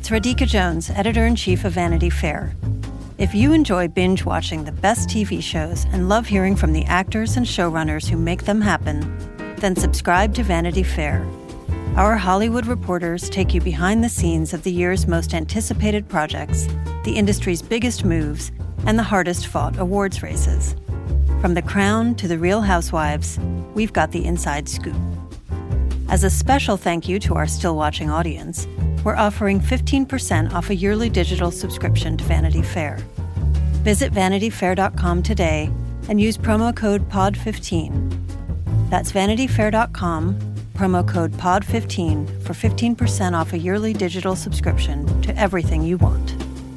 it's Radhika Jones, editor-in-chief of Vanity Fair. If you enjoy binge-watching the best TV shows and love hearing from the actors and showrunners who make them happen, then subscribe to Vanity Fair. Our Hollywood reporters take you behind the scenes of the year's most anticipated projects, the industry's biggest moves, and the hardest-fought awards races. From The Crown to The Real Housewives, we've got the inside scoop. As a special thank you to our still-watching audience, we're offering 15% off a yearly digital subscription to Vanity Fair. Visit vanityfair.com today and use promo code POD15. That's vanityfair.com, promo code POD15 for 15% off a yearly digital subscription to everything you want.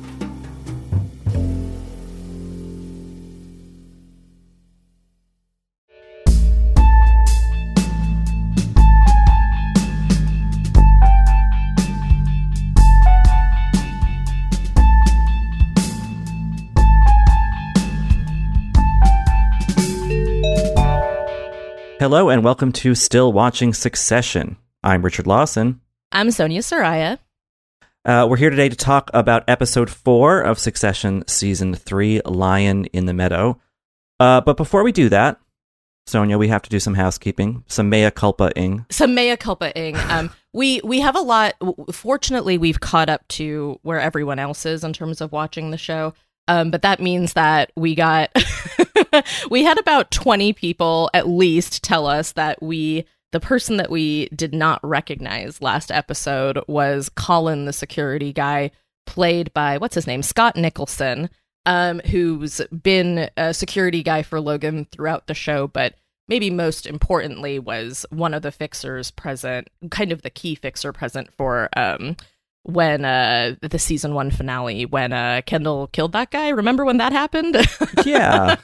Hello and welcome to Still Watching Succession. I'm Richard Lawson. I'm Sonia Saraya. We're here today to talk about episode 4 of Succession season 3, Lion in the Meadow. But before we do that, Sonia, we have to do some housekeeping, some mea culpa-ing. We have a lot. Fortunately, we've caught up to where everyone else is in terms of watching the show. But that means that we got we had about 20 people at least tell us that the person that we did not recognize last episode was Colin, the security guy, played by, what's his name? Scott Nicholson, who's been a security guy for Logan throughout the show, but maybe most importantly was one of the fixers present, kind of the key fixer present for when the season 1 finale, when Kendall killed that guy. Remember when that happened? Yeah.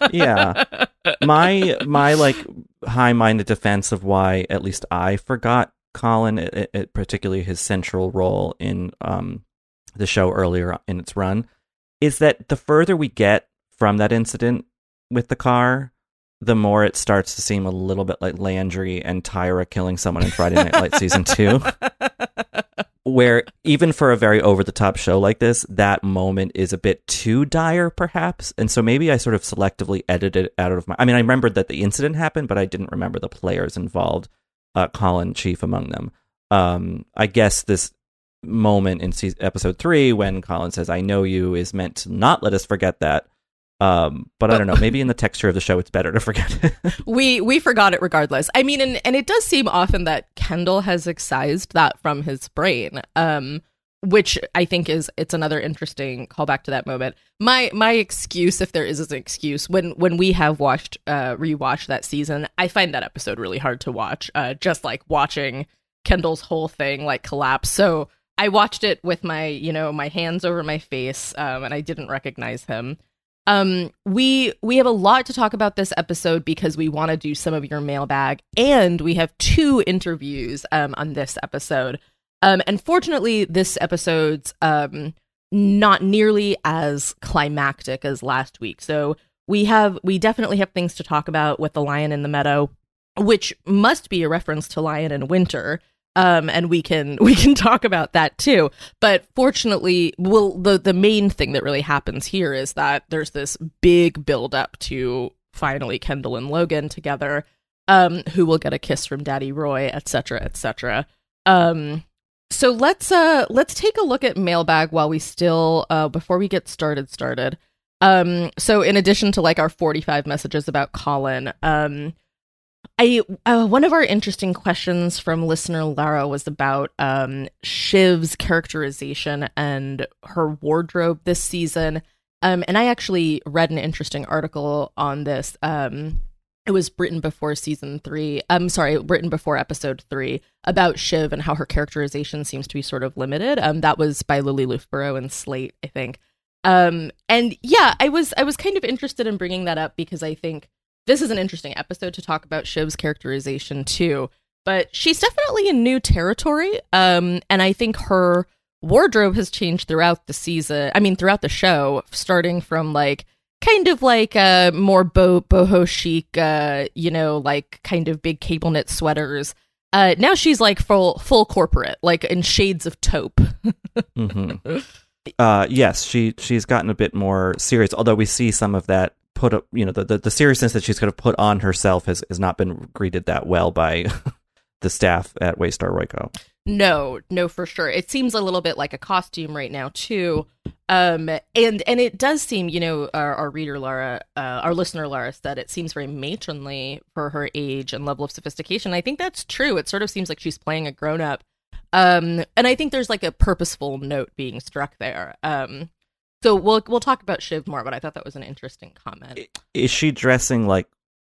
My like high-minded defense of why at least I forgot Colin, particularly his central role in the show earlier in its run, is that the further we get from that incident with the car, the more it starts to seem a little bit like Landry and Tyra killing someone in Friday Night Lights season 2. Where even for a very over-the-top show like this, that moment is a bit too dire, perhaps. And so maybe I sort of selectively edited it out of my... I mean, I remembered that the incident happened, but I didn't remember the players involved, Colin chief among them. I guess this moment in episode 3, when Colin says, "I know you," is meant to not let us forget that. But I don't know, maybe in the texture of the show, it's better to forget it. We forgot it regardless. I mean, and it does seem often that Kendall has excised that from his brain, which I think it's another interesting callback to that moment. My excuse, if there is an excuse, when we have rewatched that season, I find that episode really hard to watch, just like watching Kendall's whole thing like collapse. So I watched it with my hands over my face, and I didn't recognize him. We have a lot to talk about this episode because we want to do some of your mailbag, and we have 2 interviews on this episode. And fortunately, this episode's not nearly as climactic as last week. So we definitely have things to talk about with the Lion in the Meadow, which must be a reference to Lion in Winter. And we can talk about that too. But fortunately, the main thing that really happens here is that there's this big build up to finally Kendall and Logan together, who will get a kiss from Daddy Roy, etc., etc. So let's take a look at mailbag while we still before we get started. So in addition to like our 45 messages about Colin, one of our interesting questions from listener Lara was about Shiv's characterization and her wardrobe this season. And I actually read an interesting article on this. It was written before written before episode 3 about Shiv and how her characterization seems to be sort of limited. That was by Lily Loughborough in Slate, I think. And yeah, I was kind of interested in bringing that up because I think this is an interesting episode to talk about Shiv's characterization too, but she's definitely in new territory. And I think her wardrobe has changed throughout the season. I mean, throughout the show, starting from like kind of like more boho chic, like kind of big cable knit sweaters, Now she's like full corporate, like in shades of taupe. Mm-hmm. Yes, she's gotten a bit more serious, although we see some of that put up, the seriousness that she's kind of put on herself has not been greeted that well by the staff at Waystar Royco. No, for sure. It seems a little bit like a costume right now too. And it does seem, our reader Laura, our listener Laura said it seems very matronly for her age and level of sophistication. I think that's true. It sort of seems like she's playing a grown up. And I think there's like a purposeful note being struck there. So we'll talk about Shiv more, but I thought that was an interesting comment. Is she dressing like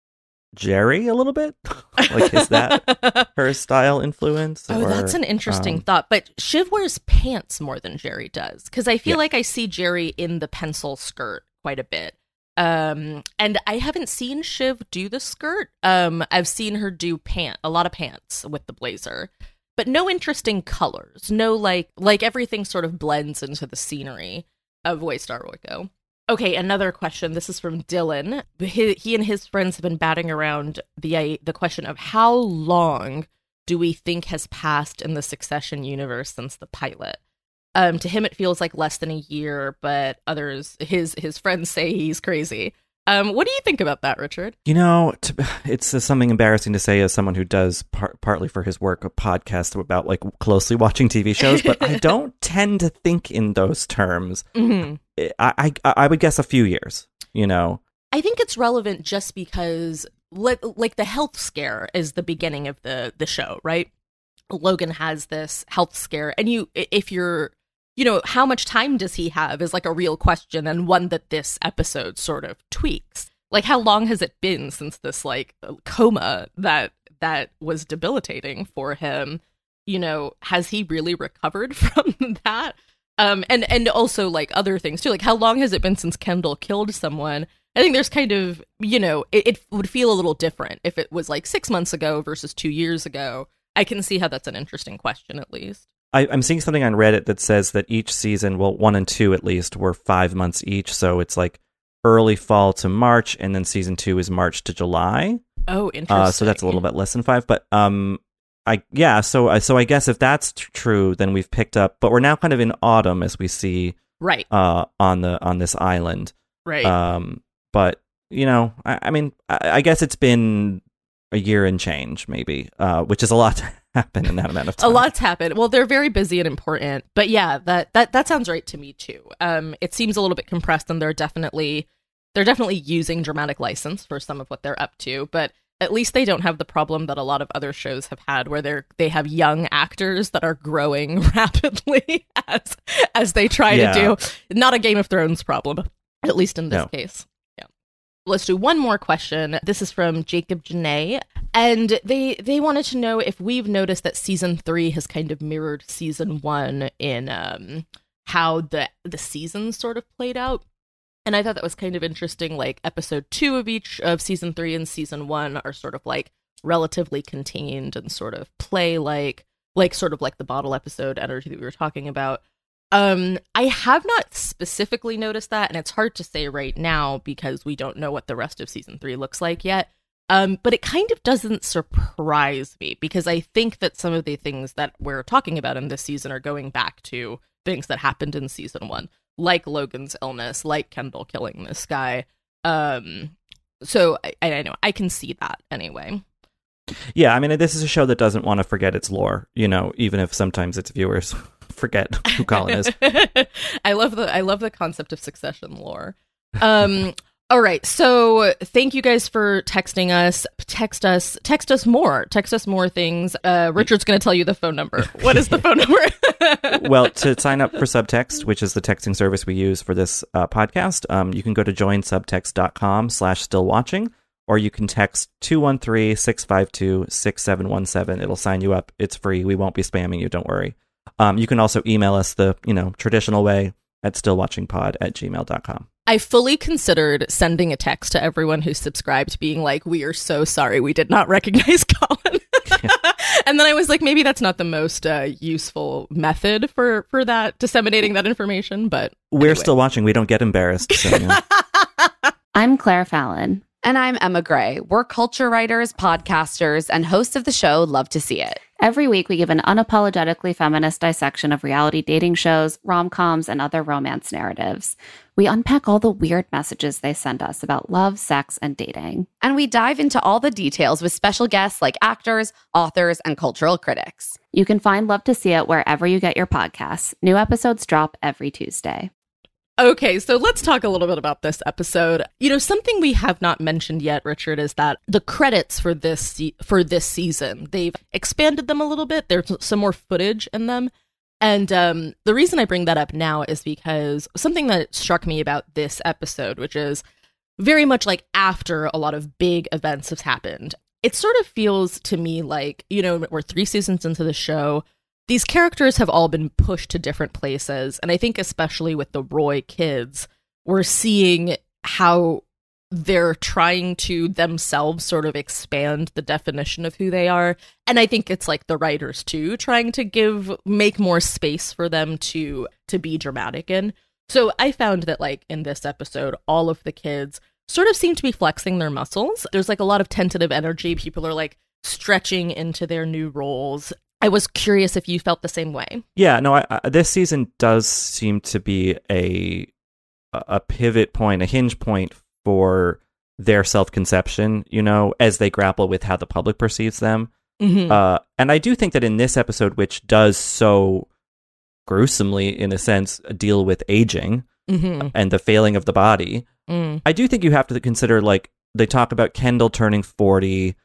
Jerry a little bit? Like, is that her style influence? Oh, that's an interesting thought. But Shiv wears pants more than Jerry does, because I feel like I see Jerry in the pencil skirt quite a bit. And I haven't seen Shiv do the skirt. I've seen her do a lot of pants with the blazer, but no interesting colors. No, like everything sort of blends into the scenery of Waystar Royco. Okay, another question. This is from Dylan. He and his friends have been batting around the question of how long do we think has passed in the Succession universe since the pilot. To him, it feels like less than a year, but others, his friends say he's crazy. What do you think about that, Richard? It's something embarrassing to say as someone who does partly for his work a podcast about like closely watching TV shows, but I don't tend to think in those terms. Mm-hmm. I would guess a few years. I think it's relevant just because like the health scare is the beginning of the show, right? Logan has this health scare, and if you're how much time does he have is like a real question, and one that this episode sort of tweaks. Like, how long has it been since this like coma that was debilitating for him? Has he really recovered from that? And also like other things too. Like, how long has it been since Kendall killed someone? I think there's kind of, it would feel a little different if it was like 6 months ago versus 2 years ago. I can see how that's an interesting question, at least. I'm seeing something on Reddit that says that each season, well, 1 and 2 at least, were 5 months each. So it's like early fall to March, and then season 2 is March to July. Oh, interesting. So that's a little bit less than 5. But so I guess if that's true, then we've picked up. But we're now kind of in autumn as we see right on this island. Right. But I guess it's been a year and change, maybe, which is a lot to happen in that amount of time. A lot's happened. Well, they're very busy and important, but yeah, that sounds right to me too. It seems a little bit compressed, and they're definitely using dramatic license for some of what they're up to, but at least they don't have the problem that a lot of other shows have had, where they have young actors that are growing rapidly as they try to do. Not a Game of Thrones problem, at least in this case. Let's do one more question. This is from Jacob Janae, and they wanted to know if we've noticed that season 3 has kind of mirrored season 1 in how the seasons sort of played out. And I thought that was kind of interesting. Like, episode 2 of each of season 3 and season 1 are sort of like relatively contained and sort of play like sort of like the bottle episode energy that we were talking about. I have not specifically noticed that, and it's hard to say right now because we don't know what the rest of season 3 looks like yet. But it kind of doesn't surprise me, because I think that some of the things that we're talking about in this season are going back to things that happened in season 1, like Logan's illness, like Kendall killing this guy. So I know I can see that anyway. Yeah, I mean, this is a show that doesn't want to forget its lore, even if sometimes its viewers forget who Colin is. I love the concept of Succession lore. All right, so thank you guys for texting us. Text us more things. Richard's going to tell you the phone number. What is the phone number? Well, to sign up for Subtext, which is the texting service we use for this podcast, you can go to joinsubtext.com/stillwatching, or you can text 213-652-6717. It'll sign you up. It's free. We won't be spamming you. Don't worry. You can also email us the traditional way at stillwatchingpod@gmail.com. I fully considered sending a text to everyone who's subscribed being like, we are so sorry we did not recognize Colin. And then I was like, maybe that's not the most useful method for that, disseminating that information, but we're still watching. We don't get embarrassed. So, I'm Claire Fallon. And I'm Emma Gray. We're culture writers, podcasters, and hosts of the show Love to See It. Every week, we give an unapologetically feminist dissection of reality dating shows, rom-coms, and other romance narratives. We unpack all the weird messages they send us about love, sex, and dating. And we dive into all the details with special guests like actors, authors, and cultural critics. You can find Love to See It wherever you get your podcasts. New episodes drop every Tuesday. Okay, so let's talk a little bit about this episode. You know, something we have not mentioned yet, Richard, is that the credits for this season, they've expanded them a little bit. There's some more footage in them. And the reason I bring that up now is because something that struck me about this episode, which is very much like after a lot of big events have happened, it sort of feels to me like, you know, we're 3 seasons into the show. These characters have all been pushed to different places, and I think especially with the Roy kids, we're seeing how they're trying to themselves sort of expand the definition of who they are, and I think it's like the writers too, trying to make more space for them to be dramatic in. So I found that like in this episode, all of the kids sort of seem to be flexing their muscles. There's like a lot of tentative energy. People are like stretching into their new roles. I was curious if you felt the same way. Yeah, no, this season does seem to be a pivot point, a hinge point for their self-conception, you know, as they grapple with how the public perceives them. Mm-hmm. And I do think that in this episode, which does so gruesomely, in a sense, deal with aging mm-hmm. and the failing of the body, I do think you have to consider, like, they talk about Kendall turning 40,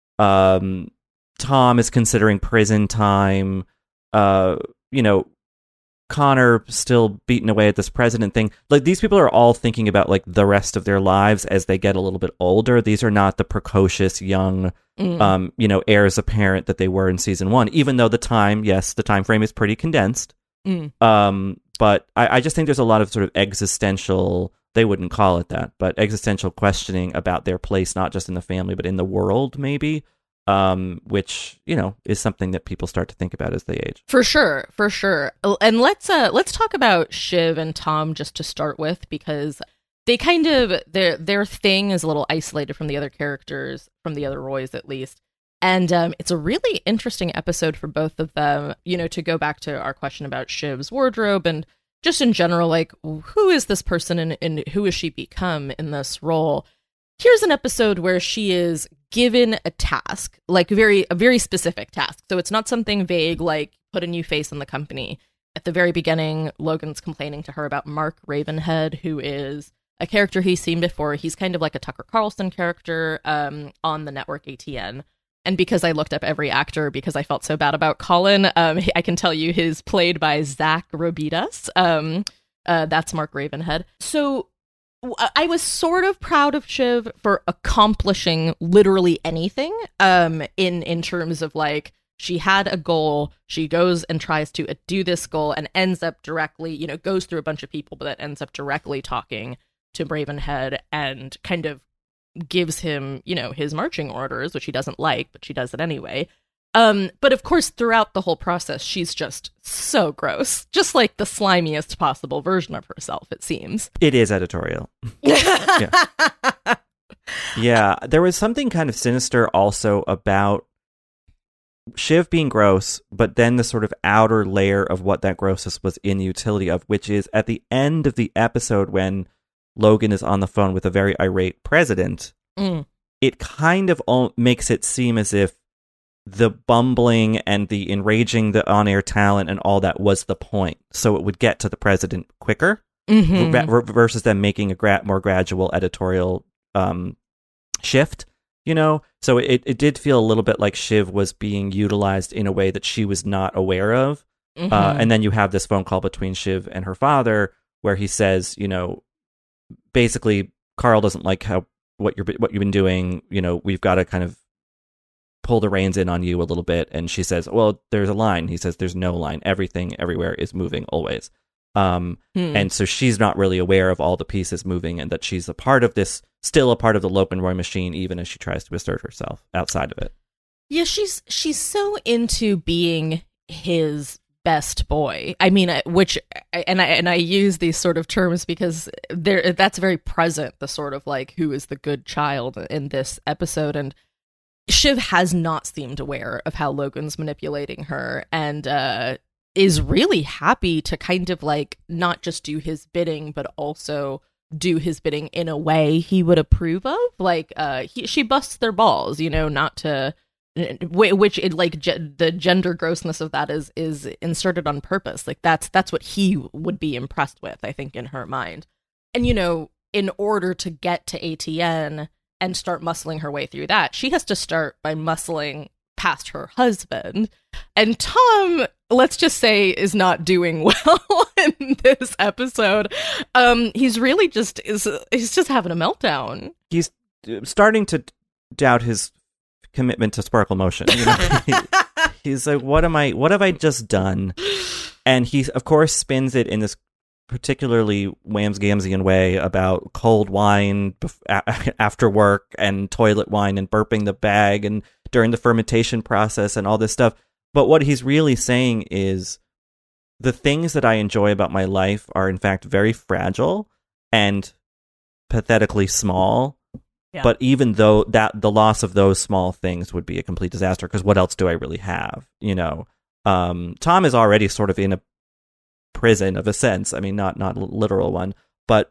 Tom is considering prison time, you know, Connor still beating away at this president thing. Like, these people are all thinking about, like, the rest of their lives as they get a little bit older. These are not the precocious young, you know, heirs apparent that they were in season 1, even though the time frame is pretty condensed. But I just think there's a lot of sort of existential, they wouldn't call it that, but existential questioning about their place, not just in the family, but in the world, maybe. Which, you know, is something that people start to think about as they age. For sure. And let's talk about Shiv and Tom just to start with, because they kind of, their thing is a little isolated from the other characters, from the other Roys at least. And it's a really interesting episode for both of them, you know, to go back to our question about Shiv's wardrobe and just in general, like, who is this person and who has she become in this role? Here's an episode where she is given a task, like a very specific task. So it's not something vague like put a new face in the company. At the very beginning, Logan's complaining to her about Mark Ravenhead, who is a character he's seen before. He's kind of like a Tucker Carlson character on the network ATN. And because I looked up every actor because I felt so bad about Colin, I can tell you he's played by Zach Robidas. That's Mark Ravenhead. So I was sort of proud of Shiv for accomplishing literally anything in terms of, like, she had a goal, she goes and tries to do this goal and ends up directly, you know, goes through a bunch of people, but that ends up directly talking to Ravenhead and kind of gives him, you know, his marching orders, which he doesn't like, but she does it anyway. But of course, throughout the whole process, she's just so gross. Just like the slimiest possible version of herself, it seems. It is editorial. Yeah, there was something kind of sinister also about Shiv being gross, but then the sort of outer layer of what that grossness was in the utility of, which is at the end of the episode when Logan is on the phone with a very irate president, it kind of makes it seem as if the bumbling and the enraging the on-air talent and all that was the point. So it would get to the president quicker versus them making a more gradual editorial shift, you know? So it did feel a little bit like Shiv was being utilized in a way that she was not aware of. And then you have this phone call between Shiv and her father where he says, you know, basically, Carl doesn't like what you've been doing. You know, we've got to kind of pull the reins in on you a little bit. And she says, well, there's a line. He says, there's no line. Everything everywhere is moving always. And so she's not really aware of all the pieces moving and that she's still a part of the Logan Roy machine, even as she tries to assert herself outside of it. Yeah, she's so into being his best boy. I mean, I use these sort of terms because that's very present, the sort of like who is the good child in this episode. And Shiv has not seemed aware of how Logan's manipulating her, and is really happy to kind of like not just do his bidding, but also do his bidding in a way he would approve of. Like she busts their balls, not to, which it like the gender grossness of that is inserted on purpose. Like that's what he would be impressed with, I think, in her mind. And in order to get to ATN and start muscling her way through that, she has to start by muscling past her husband. And Tom, let's just say, is not doing well in this episode. He's really he's just having a meltdown. He's starting to doubt his commitment to Sparkle Motion. He's like, what have I just done? And he, of course, spins it in this particularly Wamsgamsian way about cold wine after work and toilet wine and burping the bag and during the fermentation process and all this stuff. But what he's really saying is the things that I enjoy about my life are in fact very fragile and pathetically small. Yeah. But even though that the loss of those small things would be a complete disaster, because what else do I really have? Tom is already sort of in a prison of a sense. I mean, not a literal one, but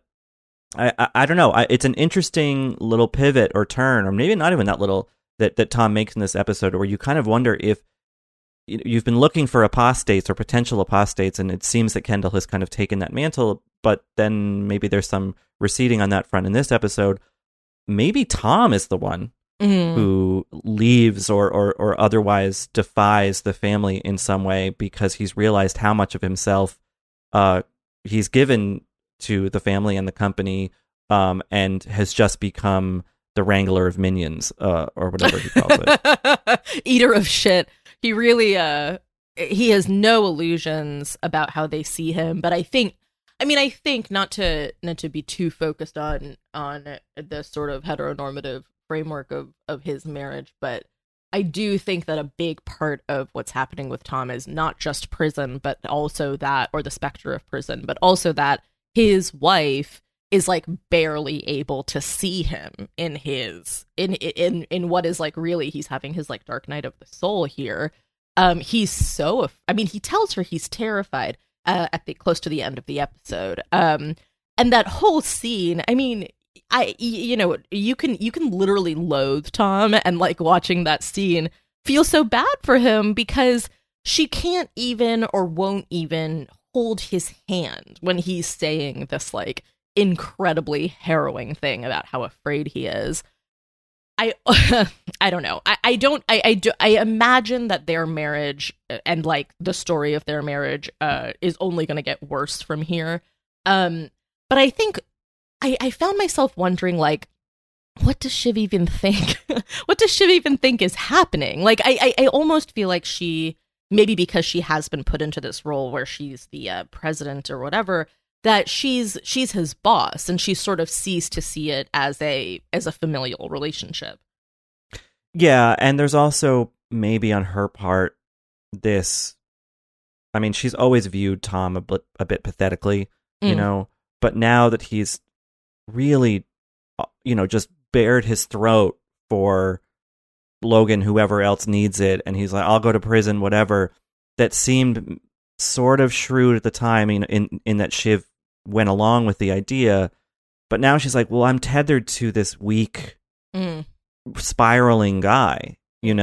I don't know. It's an interesting little pivot or turn, or maybe not even that little, that Tom makes in this episode, where you kind of wonder if you've been looking for apostates or potential apostates, and it seems that Kendall has kind of taken that mantle, but then maybe there's some receding on that front in this episode. Maybe Tom is the one who leaves or otherwise defies the family in some way, because he's realized how much of himself he's given to the family and the company, and has just become the wrangler of minions, or whatever he calls it. Eater of shit. He really, he has no illusions about how they see him. But I think not to be too focused on the sort of heteronormative framework of his marriage, but I do think that a big part of what's happening with Tom is not just prison, but also that, or the specter of prison, but also that his wife is like barely able to see him in what is like really, he's having his like dark night of the soul here. He tells her he's terrified close to the end of the episode. And that whole scene, I mean, you can literally loathe Tom, and like watching that scene feel so bad for him because she can't even or won't even hold his hand when he's saying this like incredibly harrowing thing about how afraid he is. I don't know. I imagine that their marriage and like the story of their marriage is only going to get worse from here. But I think I found myself wondering, like, what does Shiv even think? What does Shiv even think is happening? Like, I almost feel like she, maybe because she has been put into this role where she's the president or whatever, that she's his boss, and she's sort of ceased to see it as a familial relationship. Yeah, and there's also maybe on her part this, I mean, she's always viewed Tom a bit pathetically, but now that he's really, just bared his throat for Logan, whoever else needs it, and he's like, I'll go to prison, whatever, that seemed sort of shrewd at the time, in that Shiv went along with the idea, but now she's like, well, I'm tethered to this weak, spiraling guy,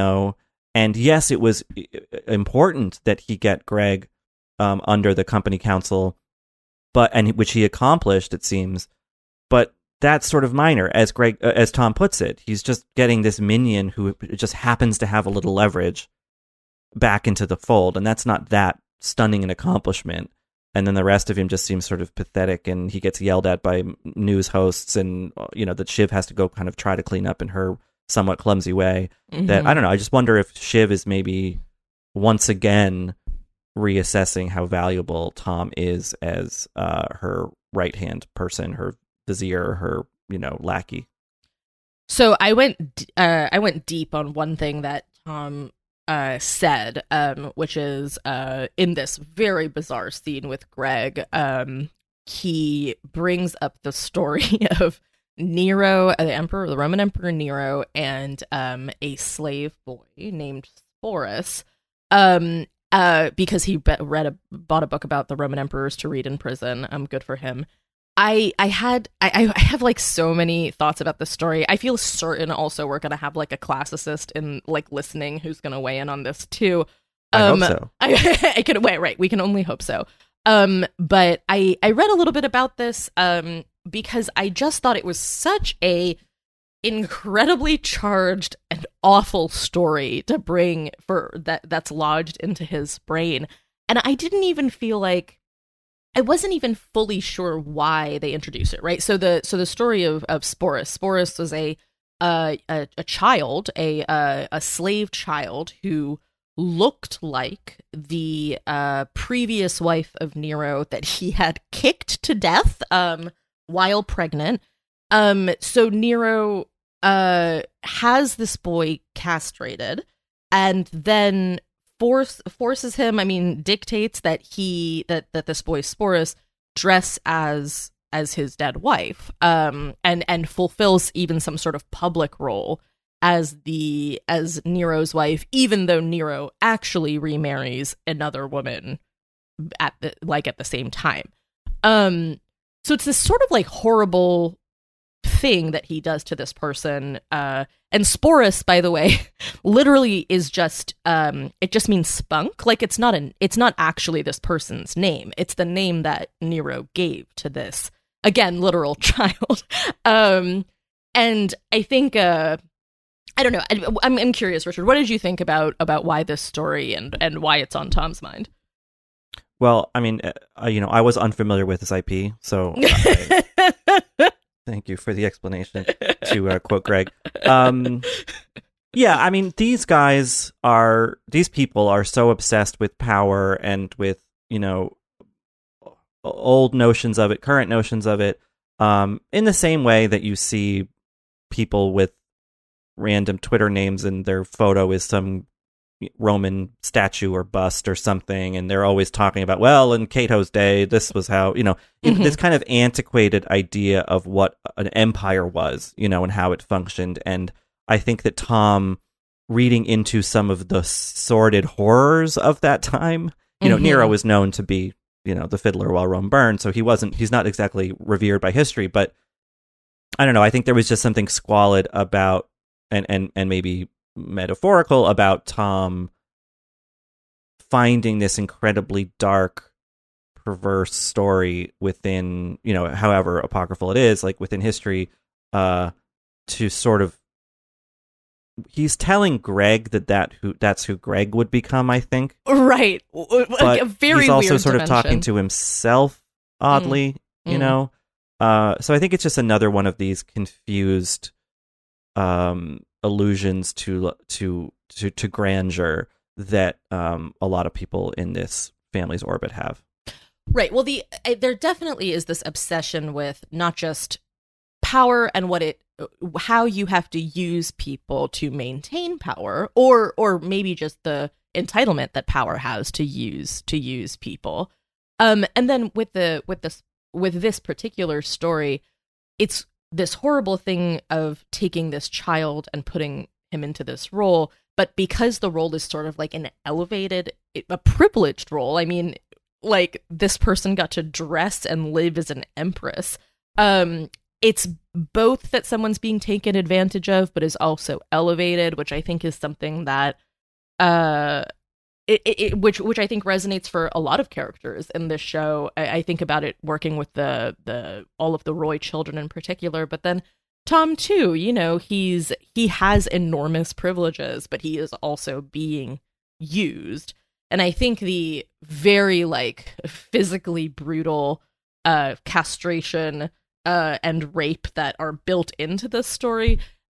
and yes, it was important that he get Greg under the company council, which he accomplished, it seems, but that's sort of minor, as Tom puts it. He's just getting this minion who just happens to have a little leverage back into the fold, and that's not that stunning an accomplishment. And then the rest of him just seems sort of pathetic, and he gets yelled at by news hosts, and that Shiv has to go kind of try to clean up in her somewhat clumsy way. That, I don't know, I just wonder if Shiv is maybe once again reassessing how valuable Tom is as her right-hand person, her vizier, her lackey. So I went deep on one thing that Tom said, which is in this very bizarre scene with Greg. He brings up the story of Nero, the Roman Emperor Nero, and a slave boy named Sporus, because he bought a book about the Roman emperors to read in prison. Good for him. I have like so many thoughts about this story. I feel certain also we're gonna have like a classicist in like listening who's gonna weigh in on this too. I hope so. I can wait. Right, we can only hope so. But I read a little bit about this because I just thought it was such a incredibly charged and awful story to bring that's lodged into his brain, and I didn't even feel like I wasn't even fully sure why they introduced it. Right, so the story of Sporus. Sporus was a child, a slave child who looked like the previous wife of Nero that he had kicked to death while pregnant. So Nero has this boy castrated, and then forces him, dictates that that this boy Sporus dress as his dead wife, and fulfills even some sort of public role as Nero's wife, even though Nero actually remarries another woman at the same time. So it's this sort of like horrible thing that he does to this person. And Sporus, by the way, literally is just it just means spunk. Like it's not actually this person's name. It's the name that Nero gave to this, again, literal child. And I think I don't know. I'm curious, Richard. What did you think about why this story and why it's on Tom's mind? Well, I was unfamiliar with this IP, so thank you for the explanation, to quote Greg. Yeah, these people are so obsessed with power and with, old notions of it, current notions of it, in the same way that you see people with random Twitter names and their photo is some Roman statue or bust or something, and they're always talking about, well, in Cato's day, this was how, this kind of antiquated idea of what an empire was, and how it functioned. And I think that Tom, reading into some of the sordid horrors of that time, Nero was known to be, the fiddler while Rome burned, so he's not exactly revered by history, but I don't know, I think there was just something squalid about, and maybe metaphorical about Tom finding this incredibly dark, perverse story within, however apocryphal it is, like within history, to sort of, he's telling Greg that's who Greg would become, I think. Right. Like a very he's also weird sort dimension. of talking to himself oddly, so I think it's just another one of these confused allusions to grandeur that a lot of people in this family's orbit have. Right. Well, there definitely is this obsession with not just power and how you have to use people to maintain power, or maybe just the entitlement that power has to use people. And then with this particular story, it's this horrible thing of taking this child and putting him into this role, but because the role is sort of like an elevated, a privileged role, like this person got to dress and live as an empress. It's both that someone's being taken advantage of, but is also elevated, which I think is something that which I think resonates for a lot of characters in this show. I think about it working with the all of the Roy children in particular, but then Tom too. He has enormous privileges, but he is also being used. And I think the very physically brutal castration and rape that are built into this story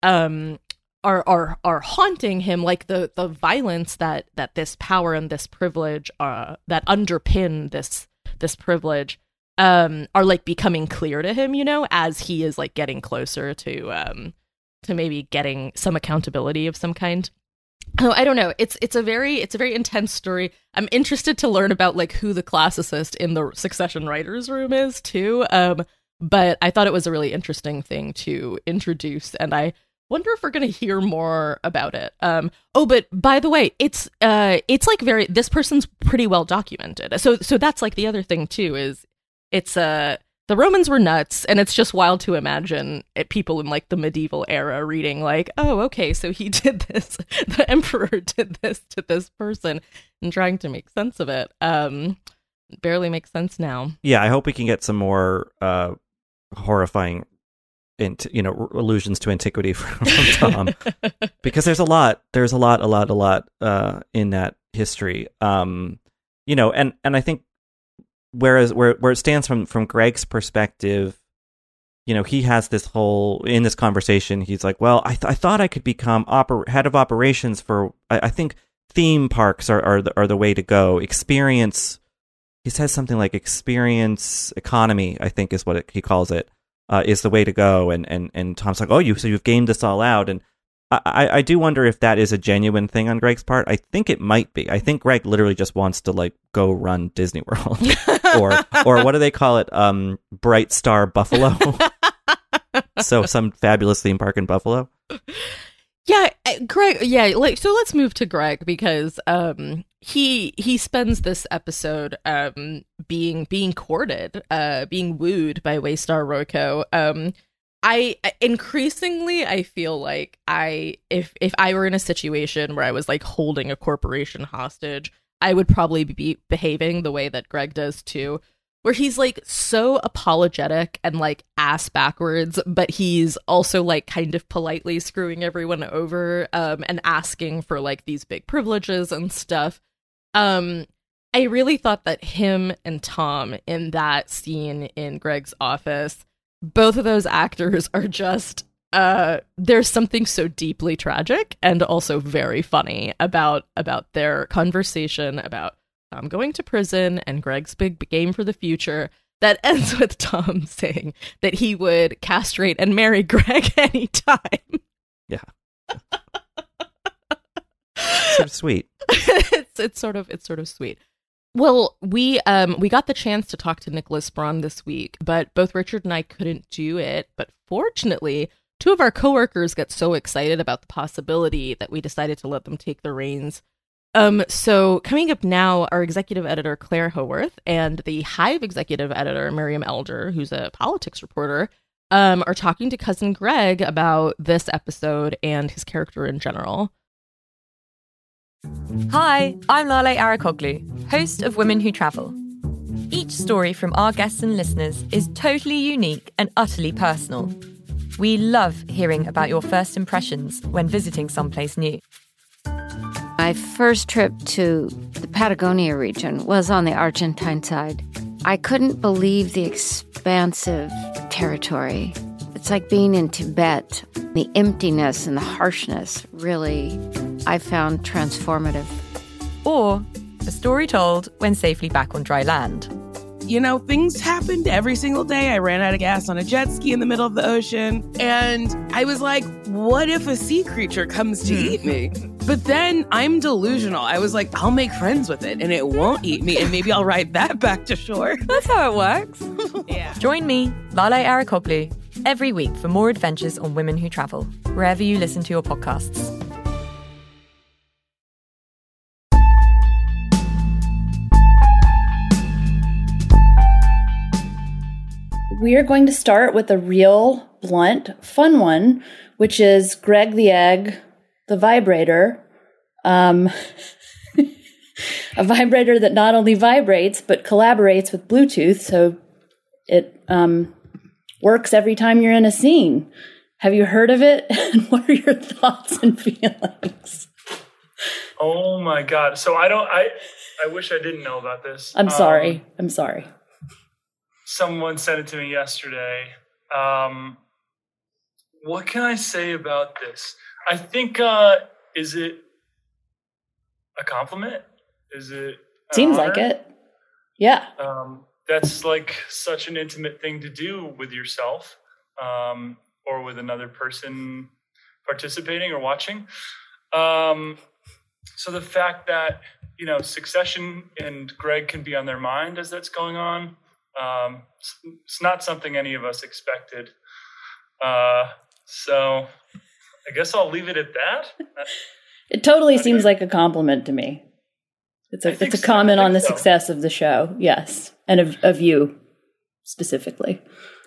are haunting him, like the violence that this power and this privilege that underpin this privilege are becoming clear to him, as he is getting closer to maybe getting some accountability of some kind. Oh, I don't know. It's a very intense story. I'm interested to learn about like who the classicist in the Succession writers' room is too. But I thought it was a really interesting thing to introduce, and I wonder if we're going to hear more about it. But by the way, it's like this person's pretty well documented. So that's like the other thing too, is it's the Romans were nuts, and it's just wild to imagine people in like the medieval era reading like, oh, okay, so he did this, the emperor did this to this person, and trying to make sense of it. Barely makes sense now. Yeah, I hope we can get some more horrifying allusions to antiquity from Tom, because there's a lot in that history. And I think where it stands from Greg's perspective, he has this whole, in this conversation, he's like, well, I thought I could become head of operations for, I think theme parks are the way to go. Experience, he says something like experience economy, I think is what he calls it. Is the way to go, and Tom's like, oh, so you've gamed this all out, and I do wonder if that is a genuine thing on Greg's part. I think it might be. I think Greg literally just wants to like go run Disney World, or what do they call it? Bright Star Buffalo. So some fabulous theme park in Buffalo. Yeah, Greg. Yeah, so let's move to Greg, because he spends this episode being courted, being wooed by Waystar Royco. I feel like if I were in a situation where I was like holding a corporation hostage, I would probably be behaving the way that Greg does too, where he's like so apologetic and like ass backwards, but he's also like kind of politely screwing everyone over, and asking for like these big privileges and stuff. I really thought that him and Tom in that scene in Greg's office, both of those actors are just, there's something so deeply tragic and also very funny about their conversation about Tom going to prison and Greg's big game for the future that ends with Tom saying that he would castrate and marry Greg anytime. Yeah. Sort of sweet. It's sort of sweet. Well, we got the chance to talk to Nicholas Braun this week, but both Richard and I couldn't do it. But fortunately, two of our coworkers got so excited about the possibility that we decided to let them take the reins. So coming up now, our executive editor, Claire Haworth, and the Hive executive editor, Miriam Elder, who's a politics reporter, are talking to cousin Greg about this episode and his character in general. Hi, I'm Lale Arakoglu, host of Women Who Travel. Each story from our guests and listeners is totally unique and utterly personal. We love hearing about your first impressions when visiting someplace new. My first trip to the Patagonia region was on the Argentine side. I couldn't believe the expansive territory. It's like being in Tibet. The emptiness and the harshness really, I found transformative. Or a story told when safely back on dry land. You know, things happened every single day. I ran out of gas on a jet ski in the middle of the ocean. And I was like, what if a sea creature comes to eat me? But then I'm delusional. I was like, I'll make friends with it and it won't eat me. And maybe I'll ride that back to shore. That's how it works. Yeah. Join me, Lale Arakoglu, every week for more adventures on Women Who Travel, wherever you listen to your podcasts. We are going to start with a real, blunt, fun one, which is Greg the Egg, the vibrator. A vibrator that not only vibrates, but collaborates with Bluetooth, so it works every time you're in a scene. Have you heard of it? And what are your thoughts and feelings? Oh my God. So I wish I didn't know about this. I'm sorry. Someone sent it to me yesterday. What can I say about this? I think, is it a compliment? Is it? Seems like it. Yeah. That's like such an intimate thing to do with yourself, or with another person participating or watching. so the fact that, Succession and Greg can be on their mind as that's going on, it's not something any of us expected. So I guess I'll leave it at that. It totally seems like a compliment to me. It's a comment on the success of the show, yes, and of you specifically.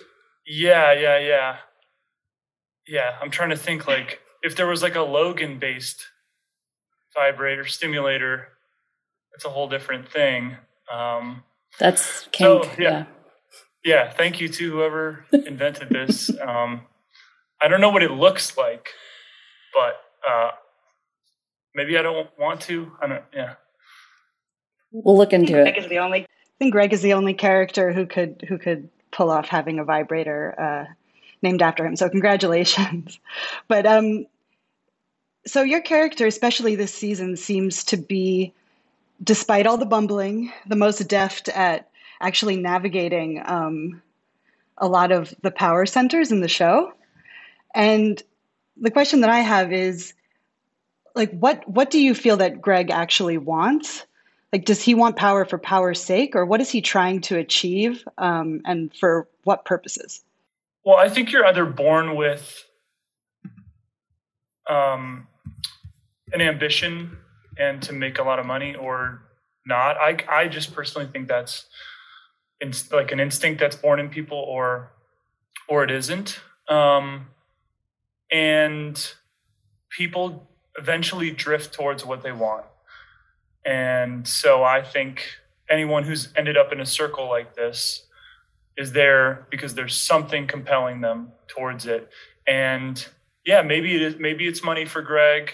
Yeah. I'm trying to think, like, if there was like a Logan-based vibrator stimulator, it's a whole different thing. That's kink. So, yeah. Thank you to whoever invented this. I don't know what it looks like, but maybe I don't want to. Yeah. We'll look into it. I think Greg is the only character who could pull off having a vibrator named after him. So congratulations. But so your character, especially this season, seems to be, despite all the bumbling, the most deft at actually navigating a lot of the power centers in the show. And the question that I have is, like, what do you feel that Greg actually wants? Like, does he want power for power's sake, or what is he trying to achieve, and for what purposes? Well, I think you're either born with an ambition and to make a lot of money, or not. I just personally think that's like an instinct that's born in people, or it isn't. And people eventually drift towards what they want. And so I think anyone who's ended up in a circle like this is there because there's something compelling them towards it. And yeah, maybe it's money for Greg.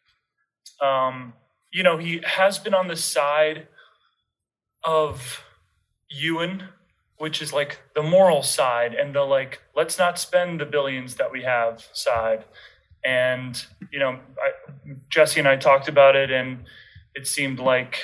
He has been on the side of Ewan, which is like the moral side, and the like, let's not spend the billions that we have side. And, Jesse and I talked about it, and it seemed like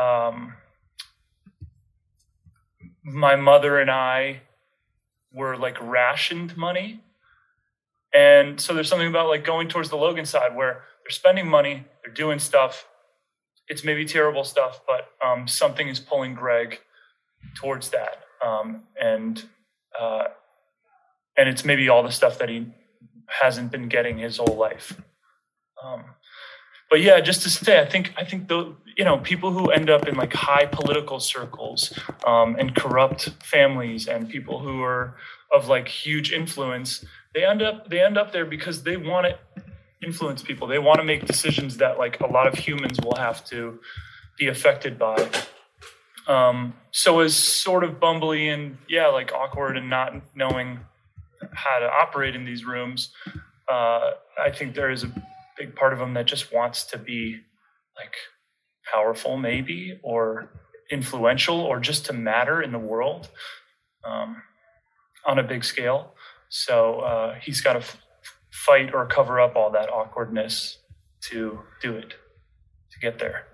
my mother and I were like rationed money. And so there's something about like going towards the Logan side where they're spending money, they're doing stuff. It's maybe terrible stuff, but something is pulling Greg towards that. And it's maybe all the stuff that he hasn't been getting his whole life. But yeah, just to say, I think the people who end up in like high political circles and corrupt families, and people who are of like huge influence, they end up there because they want to influence people. They want to make decisions that like a lot of humans will have to be affected by. So as sort of bumbly and like awkward and not knowing how to operate in these rooms, I think there is a big part of him that just wants to be like powerful maybe, or influential, or just to matter in the world on a big scale. So he's got to fight or cover up all that awkwardness to do it, to get there.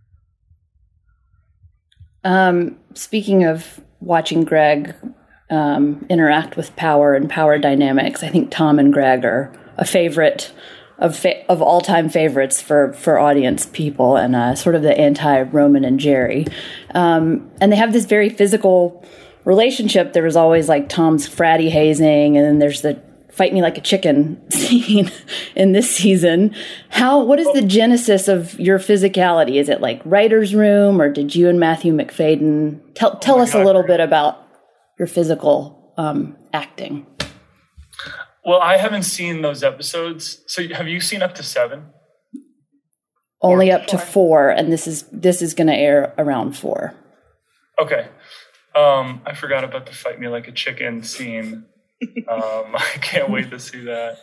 Speaking of watching Greg interact with power and power dynamics, I think Tom and Greg are a favorite of all-time favorites for audience people, and sort of the anti-Roman and Jerry. And they have this very physical relationship. There was always like Tom's fratty hazing, and then there's the fight me like a chicken scene in this season. What is the genesis of your physicality? Is it like writer's room, or did you and Matthew McFadden tell us a little bit about your physical acting? Well, I haven't seen those episodes. So have you seen up to 7? Only up to 4, and this is going to air around 4. Okay. I forgot about the fight me like a chicken scene. I can't wait to see that.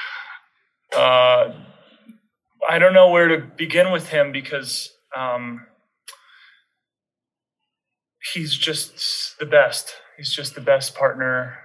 I don't know where to begin with him because he's just the best. He's just the best partner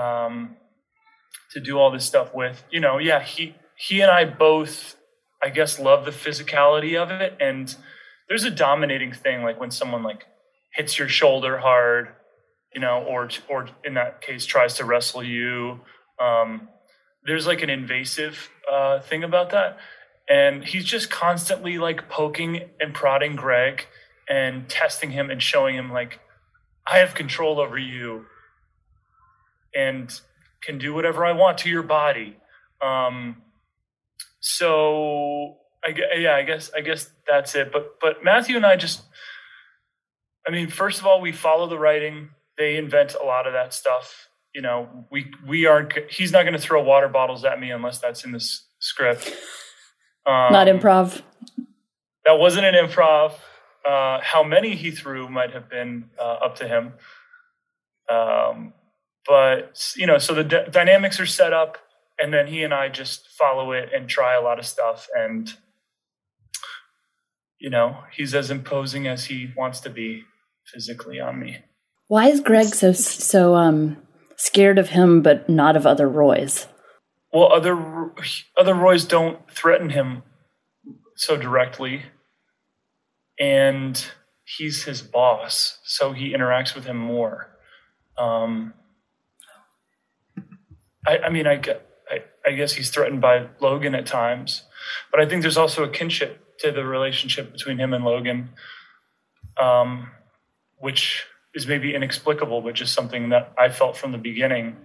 to do all this stuff with. He and I both, I guess, love the physicality of it. And there's a dominating thing, like when someone like hits your shoulder hard, or in that case tries to wrestle you. There's like an invasive thing about that. And he's just constantly like poking and prodding Greg and testing him and showing him like, I have control over you and can do whatever I want to your body. So I guess that's it. But Matthew and I first of all, we follow the writing. They invent a lot of that stuff. You know, he's not going to throw water bottles at me unless that's in the script. Not improv. That wasn't an improv. How many he threw might have been up to him. But, you know, so the dynamics are set up, and then he and I just follow it and try a lot of stuff. And, you know, he's as imposing as he wants to be physically on me. Why is Greg so scared of him, but not of other Roys? Well, other Roys don't threaten him so directly, and he's his boss, so he interacts with him more. I guess he's threatened by Logan at times, but I think there's also a kinship to the relationship between him and Logan, which is maybe inexplicable, but just something that I felt from the beginning.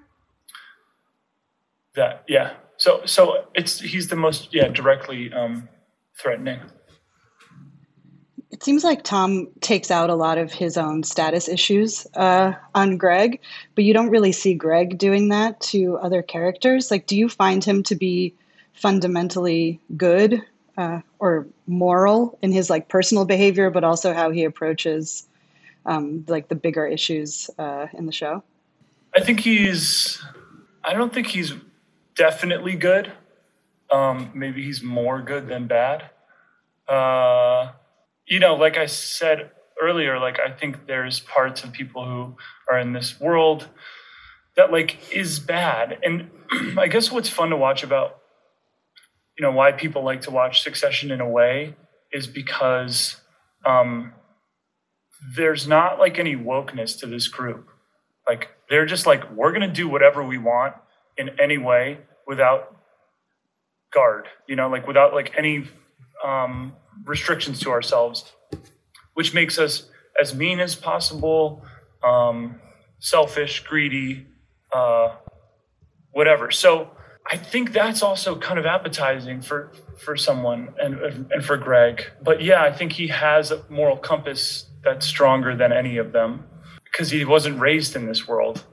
So he's the most directly threatening. It seems like Tom takes out a lot of his own status issues on Greg, but you don't really see Greg doing that to other characters. Like, do you find him to be fundamentally good or moral in his like personal behavior, but also how he approaches like the bigger issues in the show? I don't think he's definitely good. Maybe he's more good than bad. You know, like I said earlier, like I think there's parts of people who are in this world that like is bad. And I guess what's fun to watch about, you know, why people like to watch Succession in a way is because there's not like any wokeness to this group. Like they're just like, we're going to do whatever we want in any way without guard, you know, like without like any restrictions to ourselves, which makes us as mean as possible, selfish, greedy, whatever. So I think that's also kind of appetizing for someone and for Greg. But yeah, I think he has a moral compass that's stronger than any of them because he wasn't raised in this world.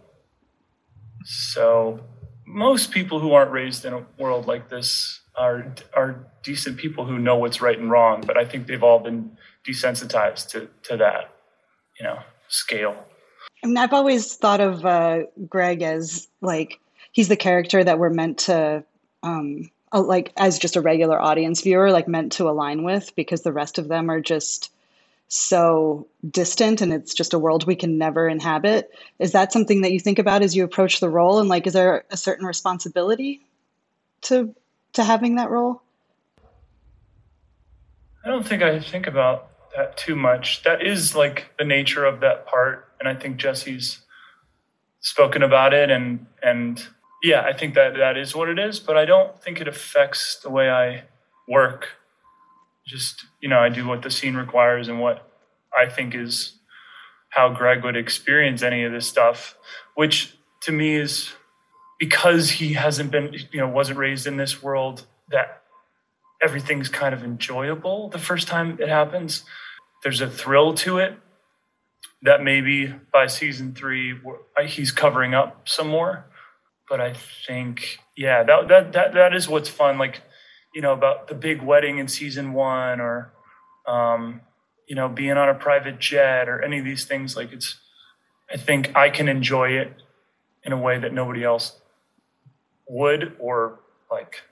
So most people who aren't raised in a world like this are decent people who know what's right and wrong, but I think they've all been desensitized to that, you know, scale. I mean, I've always thought of Greg as like he's the character that we're meant to like as just a regular audience viewer, like meant to align with, because the rest of them are just so distant and it's just a world we can never inhabit. Is that something that you think about as you approach the role? And like, is there a certain responsibility to having that role? I don't think I think about that too much. That is like the nature of that part. And I think Jesse's spoken about it. And yeah, I think that is what it is, but I don't think it affects the way I work. Just, you know, I do what the scene requires and what I think is how Greg would experience any of this stuff, which to me is because he hasn't been, you know, wasn't raised in this world, that everything's kind of enjoyable the first time it happens. There's a thrill to it that maybe by season 3 he's covering up some more. But I think, yeah, that is what's fun. Like, you know, about the big wedding in season 1 or, you know, being on a private jet or any of these things. Like I think I can enjoy it in a way that nobody else would, or like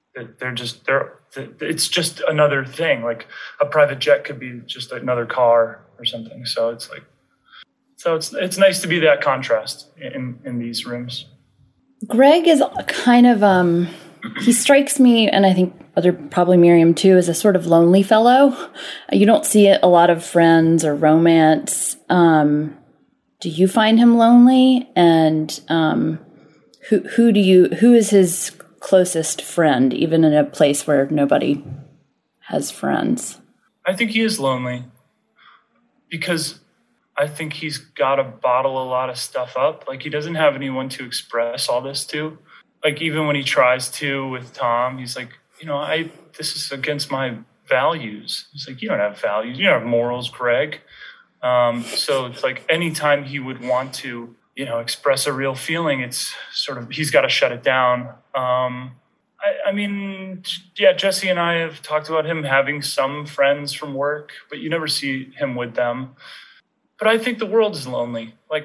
it's just another thing. Like a private jet could be just another car or something. So it's like, it's nice to be that contrast in these rooms. Greg is kind of, he strikes me, and I think probably Miriam too, as a sort of lonely fellow. You don't see a lot of friends or romance. Do you find him lonely? And who is his closest friend, even in a place where nobody has friends? I think he is lonely because I think he's got to bottle a lot of stuff up. Like, he doesn't have anyone to express all this to. Like, even when he tries to with Tom, he's like, this is against my values. He's like, you don't have values. You don't have morals, Greg. So it's like anytime he would want to, express a real feeling, it's sort of, he's got to shut it down. I mean, Jesse and I have talked about him having some friends from work, but you never see him with them. But I think the world is lonely. Like,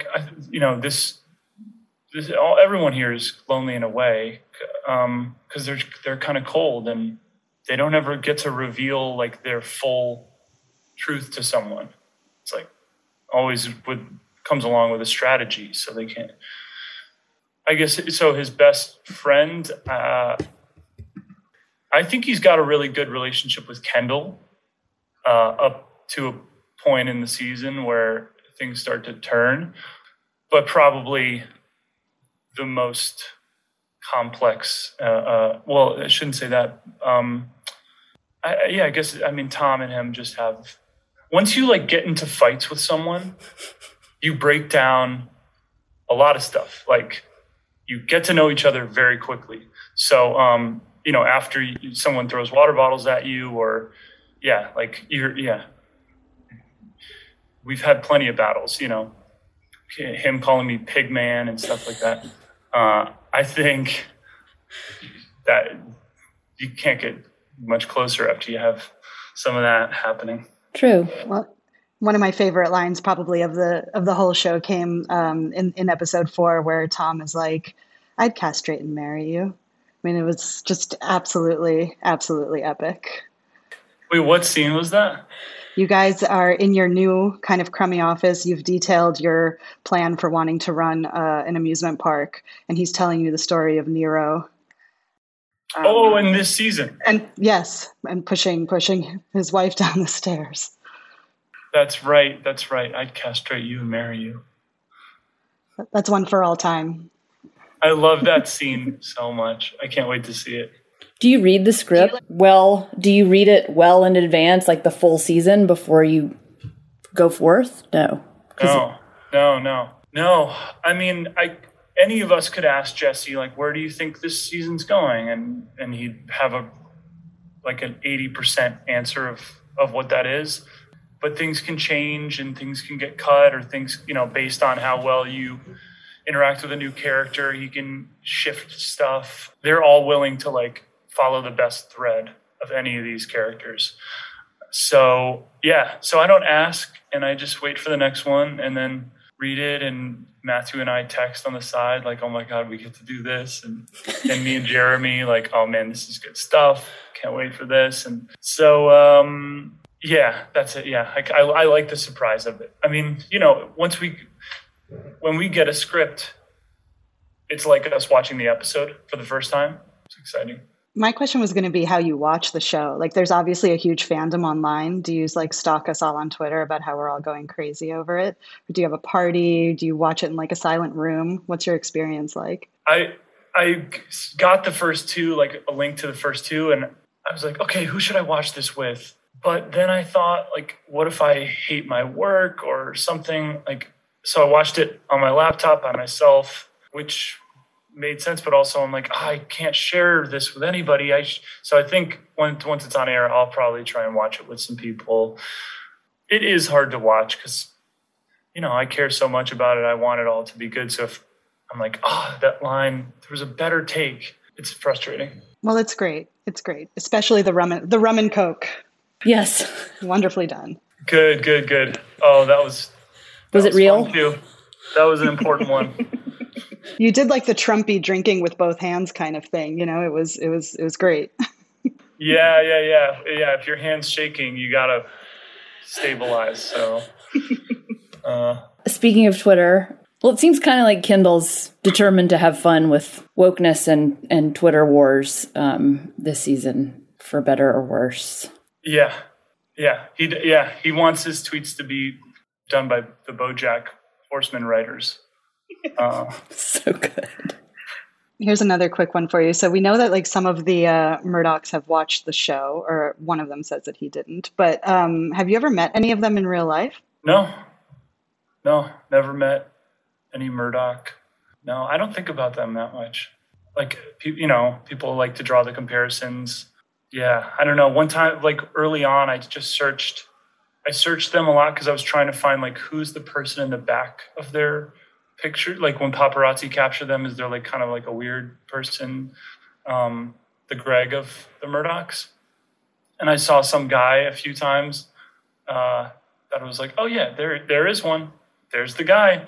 everyone here is lonely in a way, because they're kind of cold and they don't ever get to reveal like their full truth to someone. It's like always comes along with a strategy, so they can't. I guess so. His best friend, I think he's got a really good relationship with Kendall, up to a point in the season where things start to turn, but probably the most complex. Well, I shouldn't say that. I guess, Tom and him just have, once you like get into fights with someone, you break down a lot of stuff. Like, you get to know each other very quickly. So, after someone throws water bottles at you, or we've had plenty of battles, him calling me pig man and stuff like that. I think that you can't get much closer after you have some of that happening. True. Well, one of my favorite lines probably of the whole show came in episode 4, where Tom is like, "I'd castrate and marry you." I mean, it was just absolutely, absolutely epic. Wait, what scene was that? You guys are in your new kind of crummy office. You've detailed your plan for wanting to run an amusement park, and he's telling you the story of Nero. In this season. And yes, and pushing his wife down the stairs. That's right. I'd castrate you and marry you. That's one for all time. I love that scene so much. I can't wait to see it. Do you read the script well? Do you read it well in advance, like the full season, before you go forth? No. No. I mean, any of us could ask Jesse, like, where do you think this season's going? And he'd have an 80% answer of what that is. But things can change and things can get cut, or things, based on how well you interact with a new character, he can shift stuff. They're all willing to follow the best thread of any of these characters. So I don't ask, and I just wait for the next one and then read it. And Matthew and I text on the side, like, "Oh my God, we get to do this." And me and Jeremy, like, "Oh man, this is good stuff. Can't wait for this." And so, that's it. Yeah. I like the surprise of it. I mean, when we get a script, it's like us watching the episode for the first time. It's exciting. My question was going to be how you watch the show. Like, there's obviously a huge fandom online. Do you stalk us all on Twitter about how we're all going crazy over it? Or do you have a party? Do you watch it in a silent room? What's your experience like? I got the first two, a link to the first two, and I was like, okay, who should I watch this with? But then I thought, what if I hate my work or something? So I watched it on my laptop by myself, which made sense, but also I'm like, I can't share this with anybody. So I think once it's on air, I'll probably try and watch it with some people. It is hard to watch because, I care so much about it. I want it all to be good. So if I'm like, that line, there was a better take, it's frustrating. Well, it's great. It's great. Especially the rum and Coke. Yes. Wonderfully done. Good. Oh, that was it real? Fun too. That was an important one. You did the Trumpy drinking with both hands kind of thing. It was great. Yeah. If your hand's shaking, you gotta stabilize. So, Speaking of Twitter, well, it seems kind of like Kendall's determined to have fun with wokeness and Twitter wars this season, for better or worse. Yeah. He wants his tweets to be done by the BoJack Horseman writers. So good. Here's another quick one for you. So we know that like some of the Murdochs have watched the show, or one of them says that he didn't. But have you ever met any of them in real life? No, never met any Murdoch. No, I don't think about them that much. Like, people like to draw the comparisons. Yeah, I don't know. One time, like early on, I searched them a lot because I was trying to find like who's the person in the back of their picture. Like when paparazzi capture them, is there like kind of like a weird person, the Greg of the Murdochs? And I saw some guy a few times that I was like, oh yeah, there is one. There's the guy.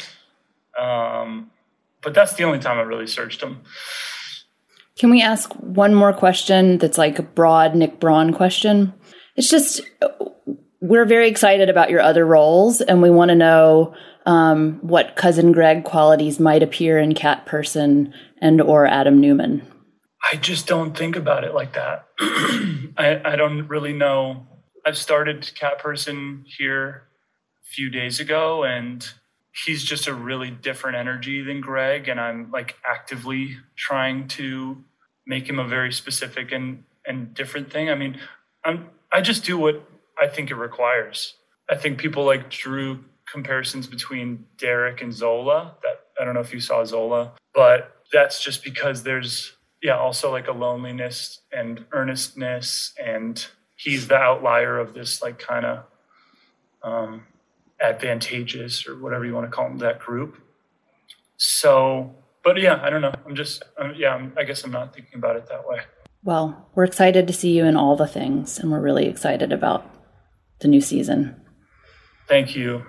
But that's the only time I really searched him. Can we ask one more question that's like a broad Nick Braun question? It's just, we're very excited about your other roles, and we want to know what Cousin Greg qualities might appear in Cat Person and or Adam Newman. I just don't think about it like that. I don't really know. I've started Cat Person here a few days ago, and he's just a really different energy than Greg, and I'm like actively trying to make him a very specific and different thing. I mean, I just do what I think it requires. I think people like drew comparisons between Derek and Zola. That I don't know if you saw Zola, but that's just because there's also like a loneliness and earnestness, and he's the outlier of this like kind of advantageous or whatever you want to call him, that group. So, but yeah, I don't know. I guess I'm not thinking about it that way. Well, we're excited to see you in all the things, and we're really excited about the new season. Thank you.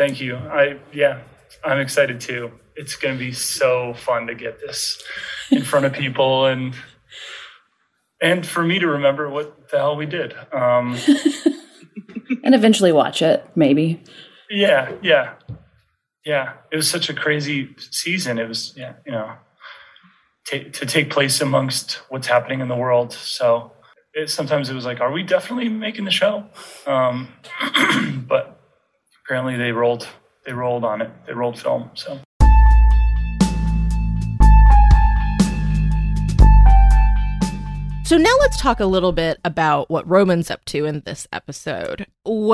I'm excited too. It's going to be so fun to get this in front of people and for me to remember what the hell we did. And eventually watch it, maybe. Yeah. It was such a crazy season. It was, to take place amongst what's happening in the world. So sometimes it was like, are we definitely making the show? But apparently they rolled on it. They rolled film. So. So now let's talk a little bit about what Roman's up to in this episode.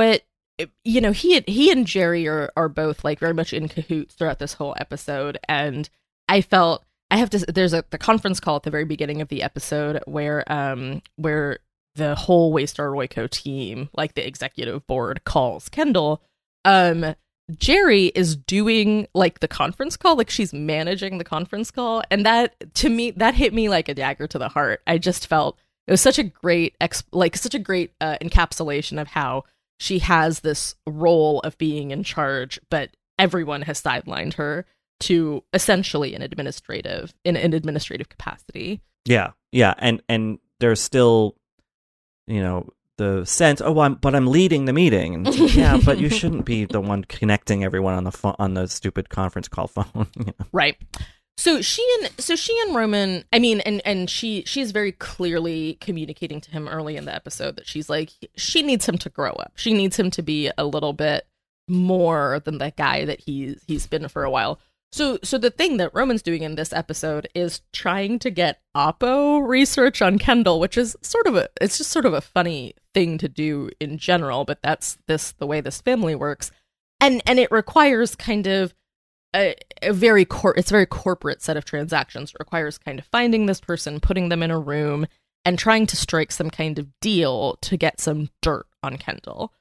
He and Jerry are both like very much in cahoots throughout this whole episode, and I felt there's the conference call at the very beginning of the episode where the whole Waystar Royco team, like the executive board, calls Kendall. Jerry is doing like the conference call, like she's managing the conference call, and that to me that hit me like a dagger to the heart. I just felt it was such a great encapsulation of how she has this role of being in charge, but everyone has sidelined her to essentially an administrative capacity. Yeah, and there's still, the sense, I'm leading the meeting. And yeah, but you shouldn't be the one connecting everyone on the phone, on the stupid conference call phone. Right. So she and Roman, I mean, and she's very clearly communicating to him early in the episode that she's like, she needs him to grow up. She needs him to be a little bit more than the guy that he's been for a while. So the thing that Roman's doing in this episode is trying to get Oppo research on Kendall, which is it's just sort of a funny thing to do in general, but that's the way this family works. And it requires kind of it's a very corporate set of transactions. It requires kind of finding this person, putting them in a room, and trying to strike some kind of deal to get some dirt on Kendall.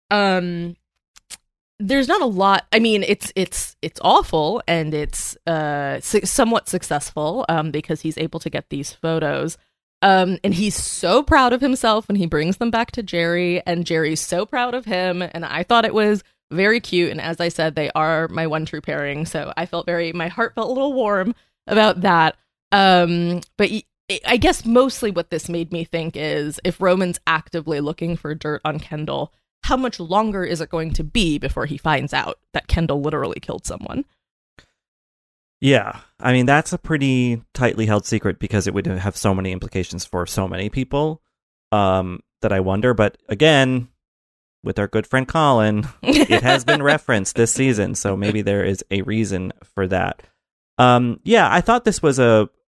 There's not a lot. I mean, it's awful, and it's somewhat successful because he's able to get these photos. And he's so proud of himself when he brings them back to Jerry, and Jerry's so proud of him. And I thought it was very cute. And as I said, they are my one true pairing. So my heart felt a little warm about that. But I guess mostly what this made me think is, if Roman's actively looking for dirt on Kendall, how much longer is it going to be before he finds out that Kendall literally killed someone? Yeah, I mean, that's a pretty tightly held secret because it would have so many implications for so many people that I wonder. But again, with our good friend Colin, it has been referenced this season, so maybe there is a reason for that. I thought this was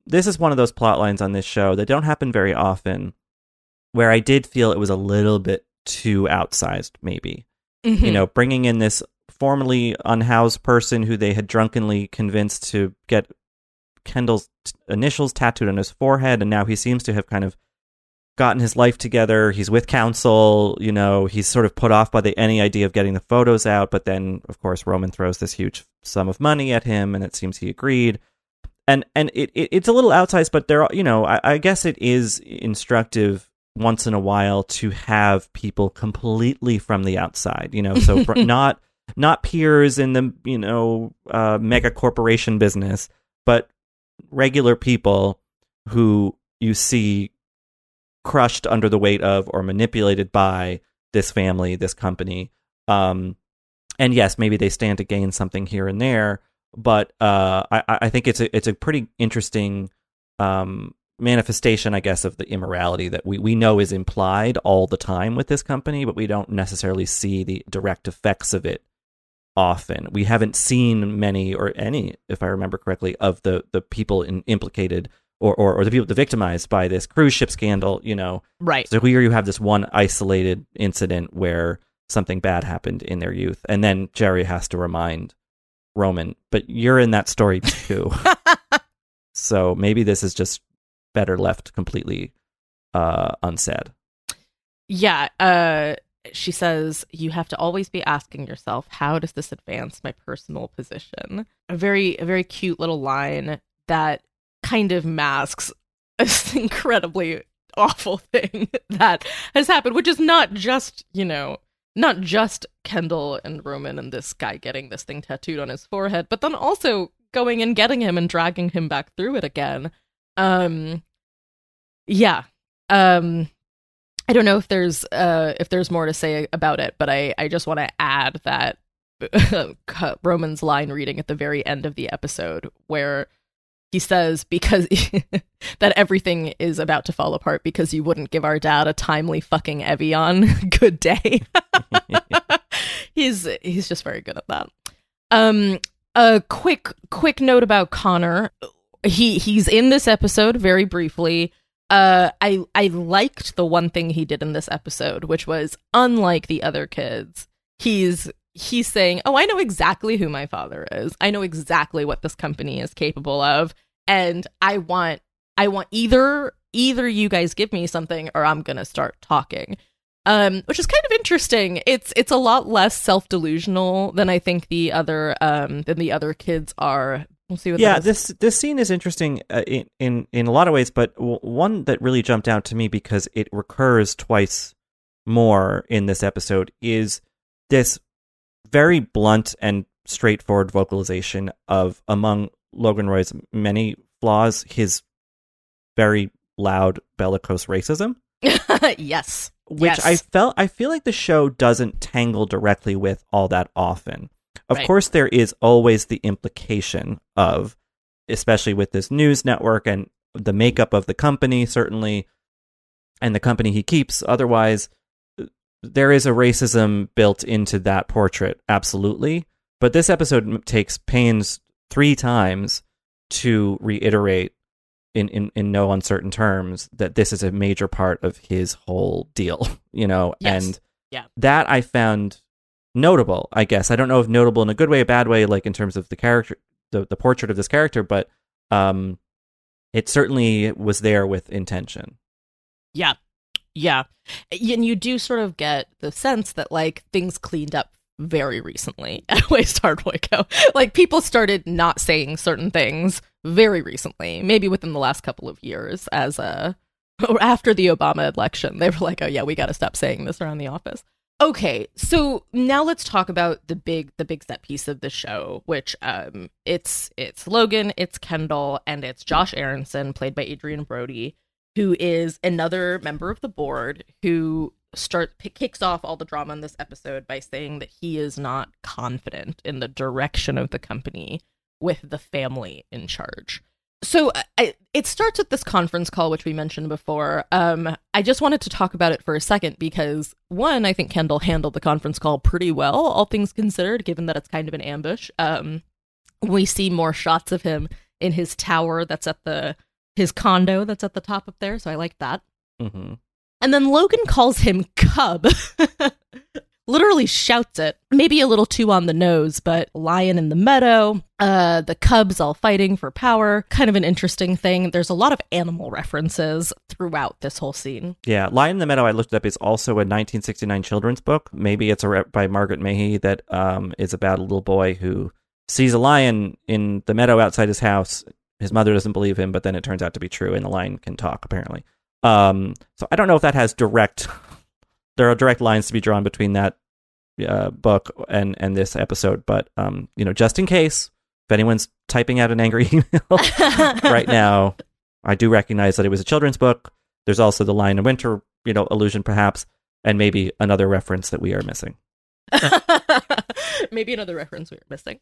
this is one of those plot lines on this show that don't happen very often, where I did feel it was a little bit too outsized, maybe. Mm-hmm. You know, bringing in this formerly unhoused person who they had drunkenly convinced to get Kendall's initials tattooed on his forehead, and now he seems to have kind of gotten his life together. He's with counsel, you know, he's sort of put off by any idea of getting the photos out, but then, of course, Roman throws this huge sum of money at him, and it seems he agreed. And it's a little outsized, but there, you know, I guess it is instructive once in a while to have people completely from the outside, you know, so not peers in the, you know, mega corporation business, but regular people who you see crushed under the weight of or manipulated by this family, this company. And yes, maybe they stand to gain something here and there, but I think it's a pretty interesting manifestation, I guess, of the immorality that we know is implied all the time with this company, but we don't necessarily see the direct effects of it often. We haven't seen many or any, if I remember correctly, of the people implicated or the people victimized by this cruise ship scandal, you know. Right. So here you have this one isolated incident where something bad happened in their youth, and then Jerry has to remind Roman, but you're in that story too. So maybe this is just better left completely unsaid. Yeah. She says, you have to always be asking yourself, how does this advance my personal position? A very cute little line that kind of masks this incredibly awful thing that has happened, which is not just, you know, not just Kendall and Roman and this guy getting this thing tattooed on his forehead, but then also going and getting him and dragging him back through it again. Yeah. I don't know if there's more to say about it, but I just want to add that Roman's line reading at the very end of the episode where he says, because that everything is about to fall apart because you wouldn't give our dad a timely fucking Evian good day. He's just very good at that. A quick note about Connor. He's in this episode very briefly. I liked the one thing he did in this episode, which was, unlike the other kids, he's saying, oh, I know exactly who my father is. I know exactly what this company is capable of, and I want either you guys give me something or I'm gonna start talking. Which is kind of interesting. It's a lot less self-delusional than I think the other kids are. We'll see what. Yeah, this scene is interesting in a lot of ways, but one that really jumped out to me because it recurs twice more in this episode is this very blunt and straightforward vocalization of, among Logan Roy's many flaws, his very loud bellicose racism. Yes. Which yes. I feel like the show doesn't tangle directly with all that often. Of Right. course, there is always the implication of, especially with this news network and the makeup of the company, certainly, and the company he keeps. Otherwise, there is a racism built into that portrait, absolutely. But this episode takes pains 3 times to reiterate in no uncertain terms that this is a major part of his whole deal, you know? Yes. And Yeah. that I found notable, I guess. I don't know if notable in a good way, a bad way, like in terms of the character, the portrait of this character, but it certainly was there with intention. Yeah. Yeah. And you do sort of get the sense that, like, things cleaned up very recently at West Hardwick. Like, people started not saying certain things very recently, maybe within the last couple of years, or after the Obama election. They were like, oh yeah, we got to stop saying this around the office. Okay, so now let's talk about the big set piece of the show, which it's Logan, it's Kendall, and it's Josh Aronson, played by Adrian Brody, who is another member of the board who kicks off all the drama in this episode by saying that he is not confident in the direction of the company with the family in charge. So it starts with this conference call, which we mentioned before. I just wanted to talk about it for a second because, one, I think Kendall handled the conference call pretty well, all things considered, given that it's kind of an ambush. We see more shots of him in his tower that's at the his condo that's at the top up there, so I like that. Mm-hmm. And then Logan calls him Cub. Literally shouts it. Maybe a little too on the nose, but lion in the meadow, the cubs all fighting for power. Kind of an interesting thing. There's a lot of animal references throughout this whole scene. Yeah, Lion in the Meadow, I looked it up, is also a 1969 children's book. Maybe it's by Margaret Mahy that is about a little boy who sees a lion in the meadow outside his house. His mother doesn't believe him, but then it turns out to be true, and the lion can talk, apparently. So I don't know if that has there are direct lines to be drawn between that book and this episode, but just in case, if anyone's typing out an angry email right now, I do recognize that it was a children's book. There's also the Lion in Winter, allusion perhaps, and maybe another reference that we are missing. Maybe another reference we are missing.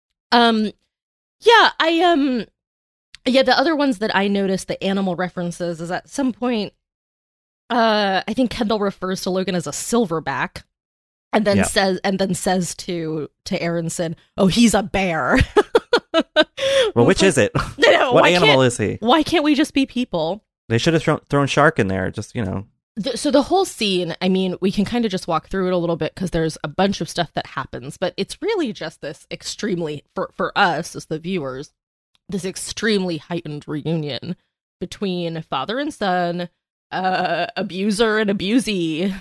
The other ones that I noticed, the animal references, is at some point, I think Kendall refers to Logan as a silverback, and then says to Aronson, "Oh, he's a bear." Well, which is it? What animal is he? Why can't we just be people? They should have thrown shark in there. Just So the whole scene, I mean, we can kind of just walk through it a little bit because there's a bunch of stuff that happens, but it's really just this extremely, for us as the viewers, this extremely heightened reunion between father and son, abuser and abusee.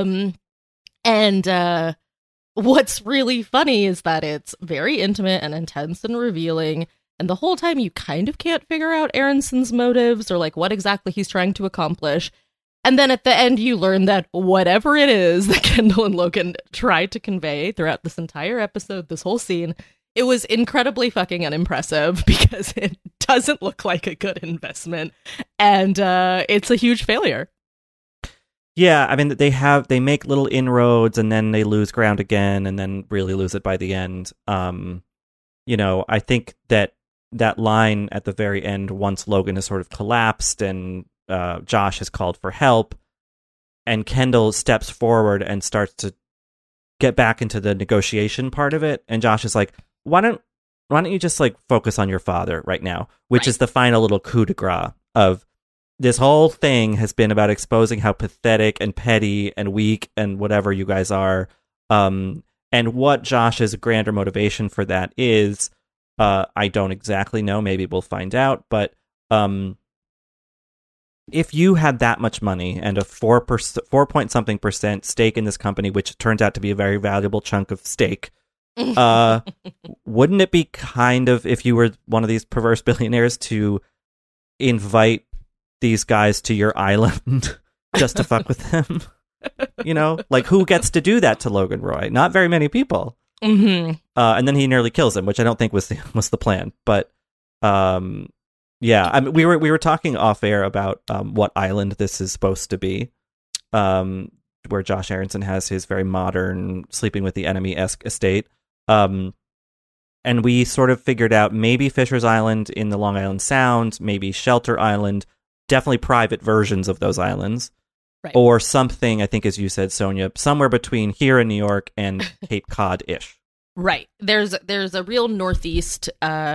And what's really funny is that it's very intimate and intense and revealing. And the whole time you kind of can't figure out Aronson's motives or like what exactly he's trying to accomplish. And then at the end, you learn that whatever it is that Kendall and Logan tried to convey throughout this entire episode, this whole scene, it was incredibly fucking unimpressive because it doesn't look like a good investment. And it's a huge failure. Yeah, I mean, they make little inroads and then they lose ground again and then really lose it by the end. I think that line at the very end, once Logan has sort of collapsed and Josh has called for help, and Kendall steps forward and starts to get back into the negotiation part of it, and Josh is like, why don't you just like focus on your father right now, which is the final little coup de grace of this whole thing has been about exposing how pathetic and petty and weak and whatever you guys are, and what Josh's grander motivation for that is, I don't exactly know. Maybe we'll find out, but if you had that much money and a 4.something% stake in this company, which turns out to be a very valuable chunk of stake, wouldn't it be kind of, if you were one of these perverse billionaires, to invite these guys to your island just to fuck with them? Like, who gets to do that to Logan Roy? Not very many people. Mm-hmm. And then he nearly kills him, which I don't think was the plan. But yeah, I mean, we were talking off air about what island this is supposed to be, where Josh Aronson has his very modern sleeping with the enemy-esque estate. And we sort of figured out maybe Fisher's Island in the Long Island Sound, maybe Shelter Island, definitely private versions of those islands, right, or something, I think, as you said, Sonia, somewhere between here in New York and Cape Cod-ish. Right. There's a real northeast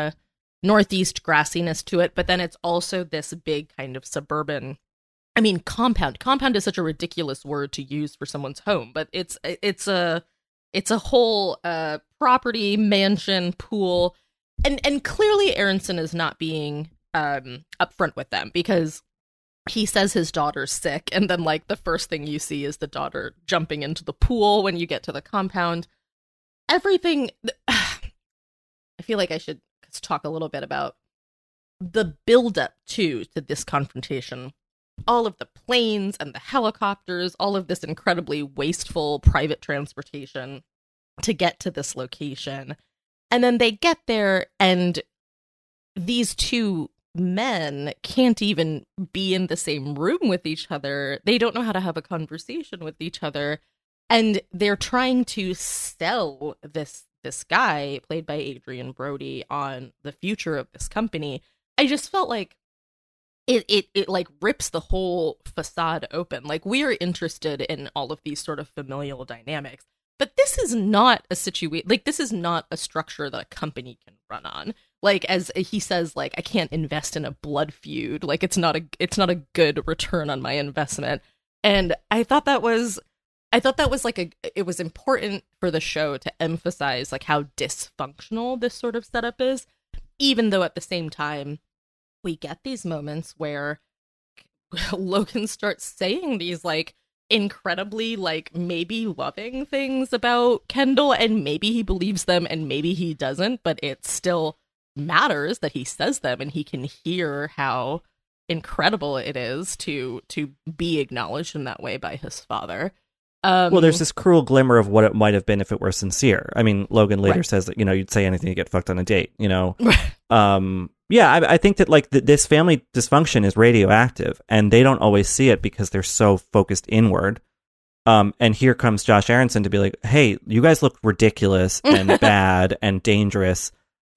grassiness to it, but then it's also this big kind of suburban, I mean, compound. Compound is such a ridiculous word to use for someone's home, but it's a whole property, mansion, pool, and clearly Aronson is not being upfront with them, because he says his daughter's sick, and then like the first thing you see is the daughter jumping into the pool when you get to the compound. Everything, I feel like I should talk a little bit about the build-up to this confrontation. All of the planes and the helicopters, all of this incredibly wasteful private transportation to get to this location. And then they get there, and these two men can't even be in the same room with each other. They don't know how to have a conversation with each other. And they're trying to sell this guy, played by Adrian Brody, on the future of this company. I just felt like it like rips the whole facade open. Like, we are interested in all of these sort of familial dynamics, but this is not a situation, like, this is not a structure that a company can run on. Like, as he says, like, I can't invest in a blood feud. Like, it's not a good return on my investment. And I thought that was like it was important for the show to emphasize like how dysfunctional this sort of setup is, even though at the same time we get these moments where Logan starts saying these like incredibly like maybe loving things about Kendall, and maybe he believes them and maybe he doesn't, but it still matters that he says them, and he can hear how incredible it is to be acknowledged in that way by his father. Well, there's this cruel glimmer of what it might have been if it were sincere. I mean, Logan later says that, you'd say anything to get fucked on a date, Yeah, I think that like this family dysfunction is radioactive, and they don't always see it because they're so focused inward. And here comes Josh Aronson to be like, hey, you guys look ridiculous and bad and dangerous,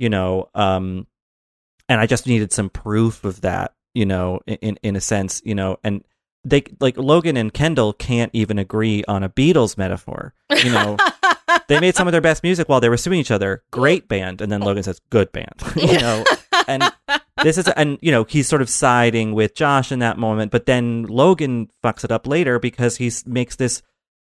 and I just needed some proof of that, in a sense, and they like Logan and Kendall can't even agree on a Beatles metaphor. They made some of their best music while they were suing each other. Great band. And then Logan says, good band, and this is, and he's sort of siding with Josh in that moment, but then Logan fucks it up later because he makes this,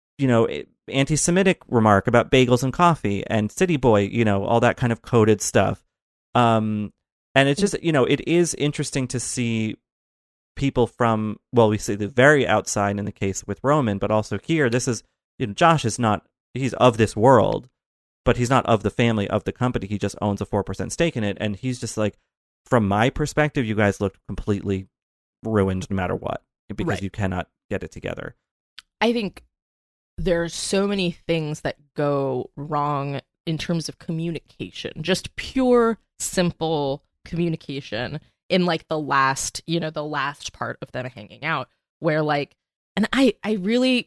anti-Semitic remark about bagels and coffee and City Boy, all that kind of coded stuff. And it's just, it is interesting to see people from, well, we see the very outside in the case with Roman, but also here, this is, Josh is not, he's of this world, but he's not of the family, of the company. He just owns a 4% stake in it. And he's just like, from my perspective, you guys look completely ruined no matter what, because you cannot get it together. I think there's so many things that go wrong in terms of communication, just pure, simple communication in like the last part of them hanging out, where like, and I'm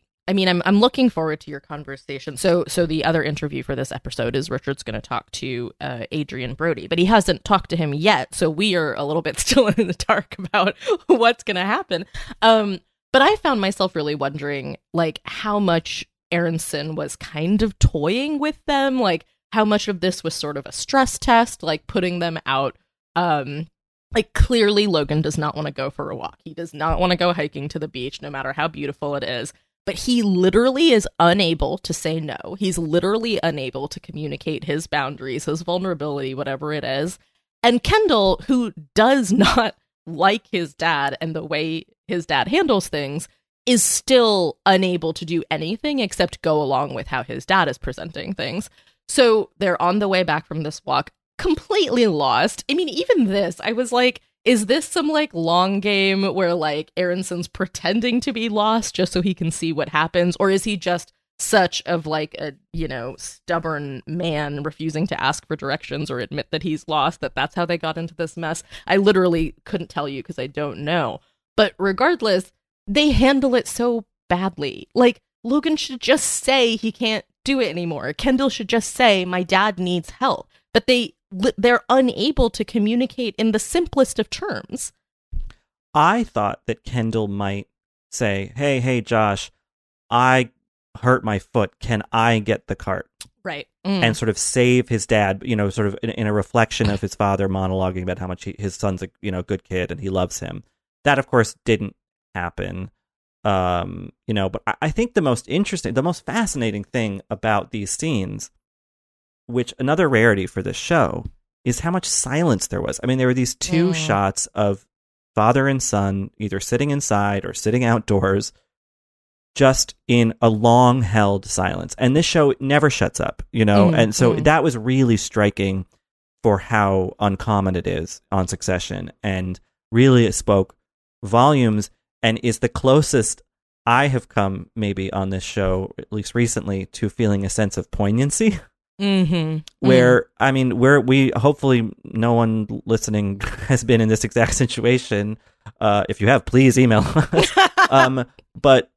looking forward to your conversation. So the other interview for this episode is Richard's going to talk to Adrian Brody, but he hasn't talked to him yet. So we are a little bit still in the dark about what's going to happen. But I found myself really wondering like how much Aronson was kind of toying with them, like how much of this was sort of a stress test, like putting them out. Like, clearly, Logan does not want to go for a walk. He does not want to go hiking to the beach, no matter how beautiful it is. But he literally is unable to say no. He's literally unable to communicate his boundaries, his vulnerability, whatever it is. And Kendall, who does not like his dad and the way his dad handles things, is still unable to do anything except go along with how his dad is presenting things. So they're on the way back from this walk, completely lost. I mean, even this, I was like, is this some like long game where like Aronson's pretending to be lost just so he can see what happens? Or is he just such of like a, stubborn man refusing to ask for directions or admit that he's lost, that's how they got into this mess? I literally couldn't tell you because I don't know. But regardless, they handle it so badly. Like, Logan should just say he can't do it anymore. Kendall should just say, my dad needs help. But they're unable to communicate in the simplest of terms. I thought that Kendall might say, hey, Josh, I hurt my foot. Can I get the cart? Right. And sort of save his dad, sort of in a reflection of his father monologuing about how much his son's a good kid and he loves him. That, of course, didn't happen. But I think the most fascinating thing about these scenes, which another rarity for this show, is how much silence there was. I mean, there were these two shots of father and son either sitting inside or sitting outdoors, just in a long held silence. And this show never shuts up, and so that was really striking for how uncommon it is on Succession, and really it spoke volumes and is the closest I have come maybe on this show, at least recently, to feeling a sense of poignancy. Where, I mean, we hopefully no one listening has been in this exact situation. If you have, please email us. But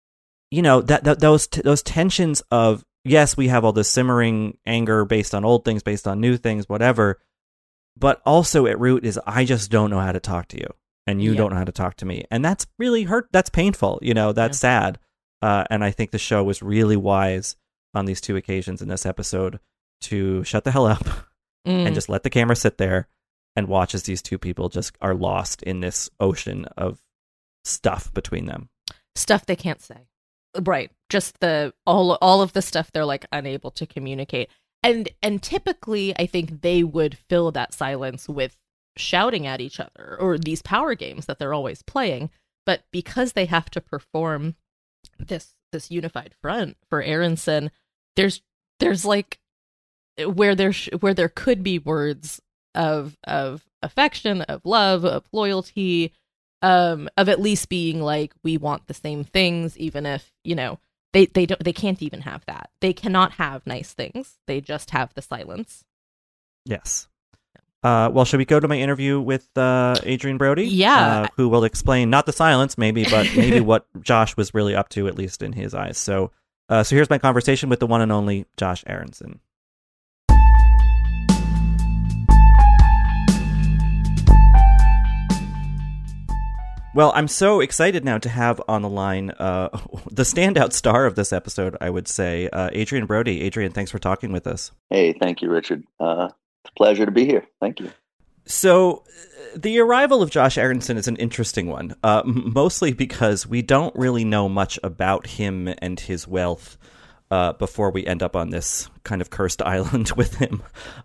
those tensions of, yes, we have all this simmering anger based on old things, based on new things, whatever. But also at root is, I just don't know how to talk to you, and you don't know how to talk to me, and that's really hurt. That's painful. That's sad. And I think the show was really wise on these two occasions in this episode to shut the hell up and just let the camera sit there and watch as these two people just are lost in this ocean of stuff between them. Stuff they can't say. Right. Just all of the stuff they're like unable to communicate. And typically I think they would fill that silence with shouting at each other or these power games that they're always playing. But because they have to perform this unified front for Aronson, there's like where there could be words of affection, of love, of loyalty, of at least being like, we want the same things, even if, they can't even have that. They cannot have nice things. They just have the silence. Yes. Well, should we go to my interview with Adrien Brody? Yeah. Who will explain, not the silence, maybe, but maybe what Josh was really up to, at least in his eyes. So here's my conversation with the one and only Josh Aronson. Well, I'm so excited now to have on the line the standout star of this episode, I would say, Adrien Brody. Adrien, thanks for talking with us. Hey, thank you, Richard. It's a pleasure to be here. Thank you. So the arrival of Josh Aronson is an interesting one, mostly because we don't really know much about him and his wealth before we end up on this kind of cursed island with him.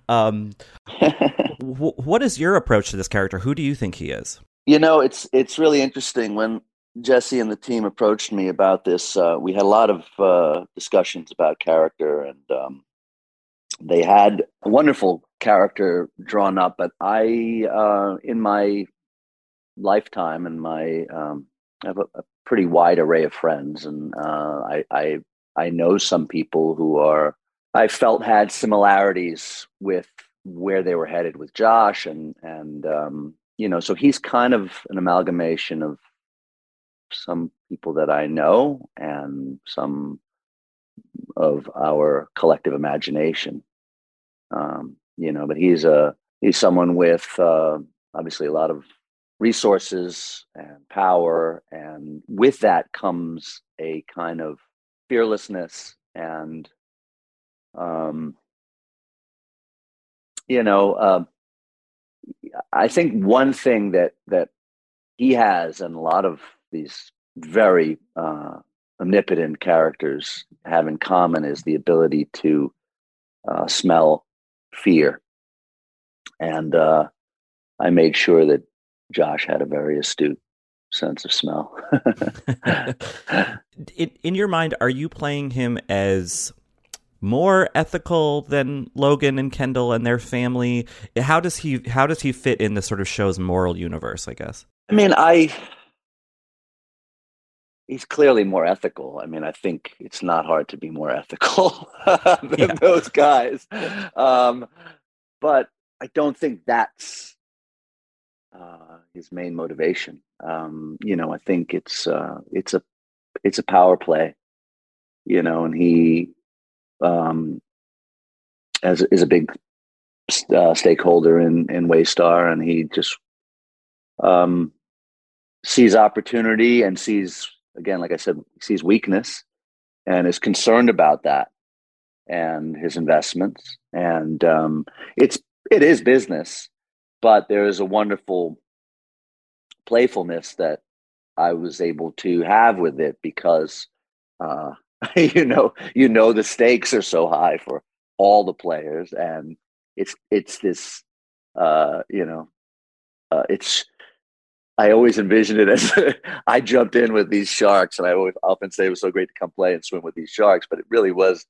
What is your approach to this character? Who do you think he is? It's really interesting. When Jesse and the team approached me about this, we had a lot of discussions about character, and they had a wonderful character drawn up. But I, in my lifetime, and I have a pretty wide array of friends, and I know some people who I felt had similarities with where they were headed with Josh, and so he's kind of an amalgamation of some people that I know and some of our collective imagination. But he's someone with obviously a lot of resources and power, and with that comes a kind of fearlessness and I think one thing that he has, and a lot of these very omnipotent characters have in common, is the ability to smell fear. And I made sure that Josh had a very astute sense of smell. In your mind, are you playing him as more ethical than Logan and Kendall and their family? How does he fit in the sort of show's moral universe, I guess? I mean, he's clearly more ethical. I mean, I think it's not hard to be more ethical than those guys. But I don't think that's his main motivation. I think it's a power play, and he is a big stakeholder in Waystar, and he just sees opportunity and sees, again, like I said, sees weakness and is concerned about that and his investments. And it is business, but there is a wonderful playfulness that I was able to have with it, because the stakes are so high for all the players, and it's this it's, I always envisioned it as I jumped in with these sharks, and I always often say it was so great to come play and swim with these sharks, but it really was,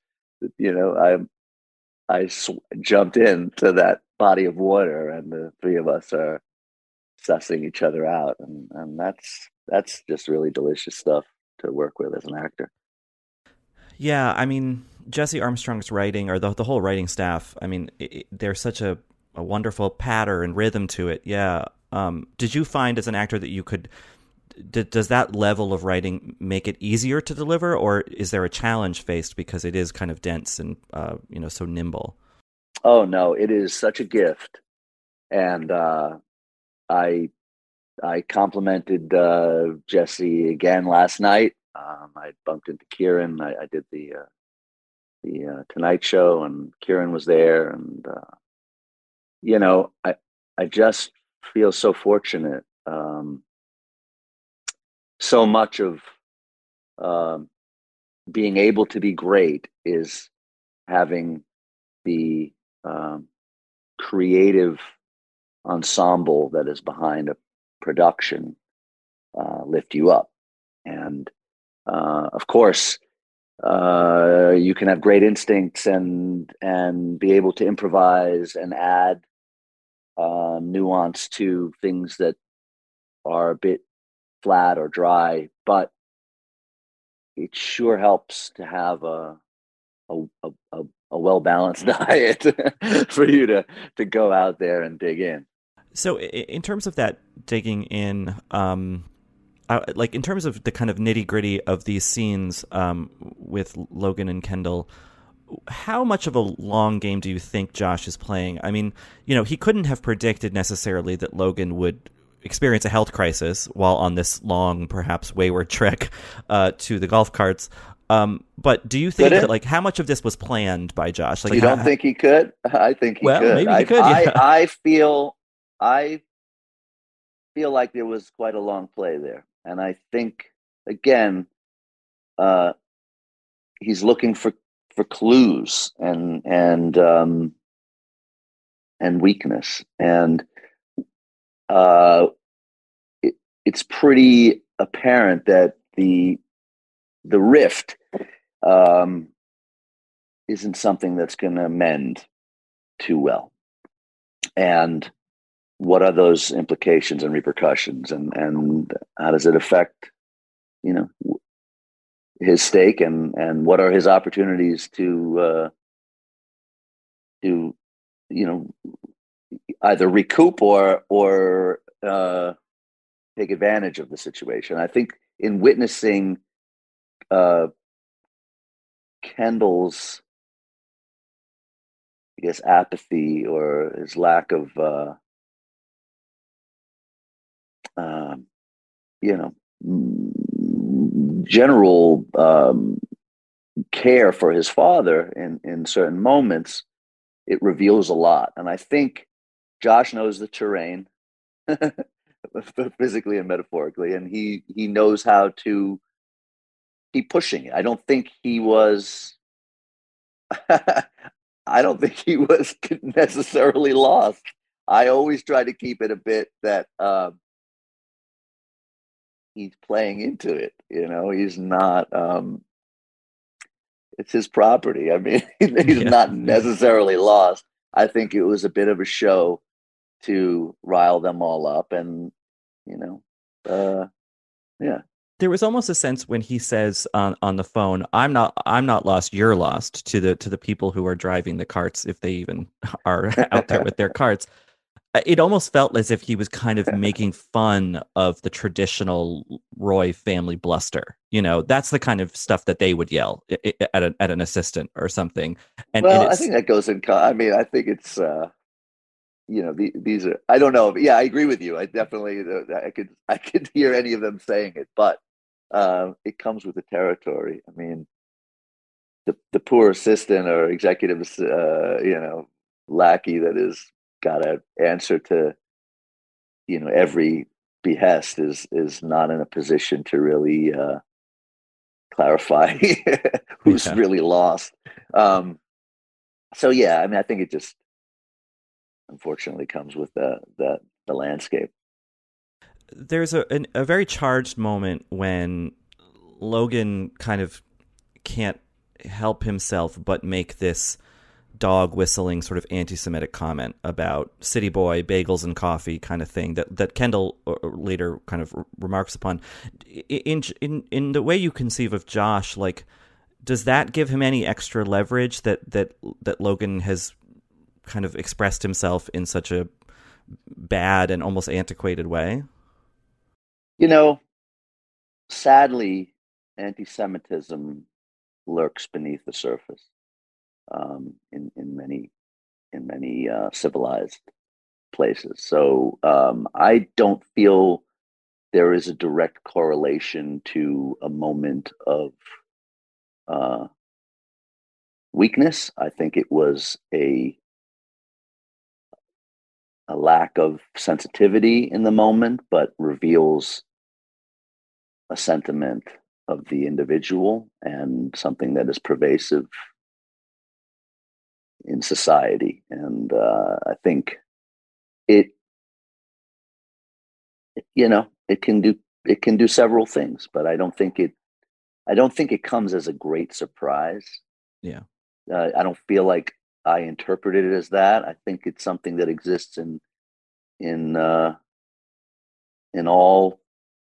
I jumped into that body of water, and the three of us are sussing each other out, and that's just really delicious stuff to work with as an actor. Yeah, I mean, Jesse Armstrong's writing, or the whole writing staff, I mean, there's such a wonderful patter and rhythm to it. Yeah. Did you find as an actor that you could, does that level of writing make it easier to deliver, or is there a challenge faced because it is kind of dense and, so nimble? Oh, no, it is such a gift. And I complimented Jesse again last night. I bumped into Kieran. I did the Tonight Show, and Kieran was there, and I just feel so fortunate. So much of being able to be great is having the creative ensemble that is behind a production lift you up. And of course, you can have great instincts and be able to improvise and add nuance to things that are a bit flat or dry, but it sure helps to have a well balanced diet for you to go out there and dig in. So, in terms of that digging in, like in terms of the kind of nitty gritty of these scenes with Logan and Kendall, how much of a long game do you think Josh is playing? I mean, he couldn't have predicted necessarily that Logan would experience a health crisis while on this long, perhaps wayward trek to the golf carts. But do you think that, like, how much of this was planned by Josh? Like, you don't think he could? I think he could. Maybe he could. Yeah. I feel like there was quite a long play there, and I think again, he's looking for clues and weakness, and it's pretty apparent that the rift isn't something that's going to mend too well. And what are those implications and repercussions, and how does it affect, his stake, and what are his opportunities to either recoup or take advantage of the situation. I think in witnessing Kendall's, I guess, apathy or his lack of general care for his father in certain moments, it reveals a lot. And I think Josh knows the terrain, physically and metaphorically, and he knows how to keep pushing it. I don't think he was necessarily lost. I always try to keep it a bit that he's playing into it. He's not. It's his property. I mean, he's not necessarily lost. I think it was a bit of a show to rile them all up, and yeah. There was almost a sense when he says on the phone, "I'm not lost. You're lost," to the people who are driving the carts, if they even are out there with their carts. It almost felt as if he was kind of making fun of the traditional Roy family bluster. That's the kind of stuff that they would yell at an assistant or something. And I think that goes in. I mean, I think it's these are. I don't know. Yeah, I agree with you. I definitely I could hear any of them saying it, but it comes with the territory. I mean, the poor assistant or executive, lackey that is got to answer to every behest is not in a position to really clarify who's really lost. So yeah, I mean, I think it just unfortunately comes with the landscape. There's a very charged moment when Logan kind of can't help himself but make this dog whistling sort of anti-Semitic comment about city boy, bagels and coffee kind of thing that Kendall later kind of remarks upon. In the way you conceive of Josh, like, does that give him any extra leverage that Logan has kind of expressed himself in such a bad and almost antiquated way? Sadly, anti-Semitism lurks beneath the surface in many civilized places. So I don't feel there is a direct correlation to a moment of weakness. I think it was a a lack of sensitivity in the moment, but reveals a sentiment of the individual and something that is pervasive in society. And I think it can do several things, but I don't think it comes as a great surprise. Yeah. I don't feel like I interpreted it as that. I think it's something that exists in all,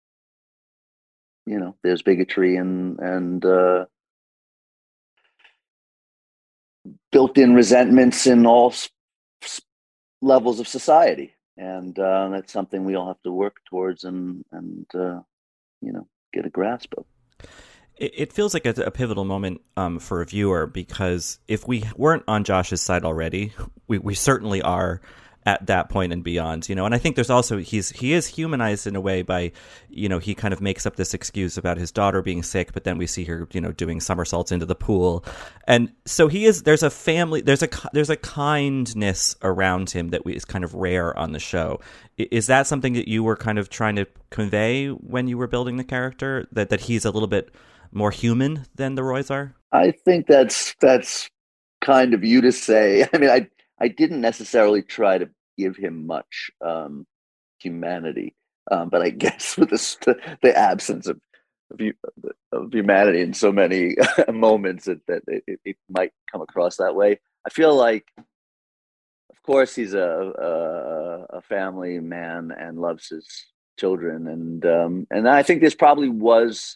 there's bigotry and built-in resentments in all levels of society, and that's something we all have to work towards and get a grasp of. It feels like a pivotal moment for a viewer, because if we weren't on Josh's side already, we certainly are at that point and beyond, and I think there's also, he is humanized in a way by, he kind of makes up this excuse about his daughter being sick, but then we see her, doing somersaults into the pool. And so there's a family, there's a kindness around him that is kind of rare on the show. Is that something that you were kind of trying to convey when you were building the character, that he's a little bit more human than the Roys are? I think that's kind of you to say. I mean, I didn't necessarily try to give him much humanity, but I guess with the absence of humanity in so many moments that it might come across that way. I feel like, of course, he's a family man and loves his children, and I think this probably was,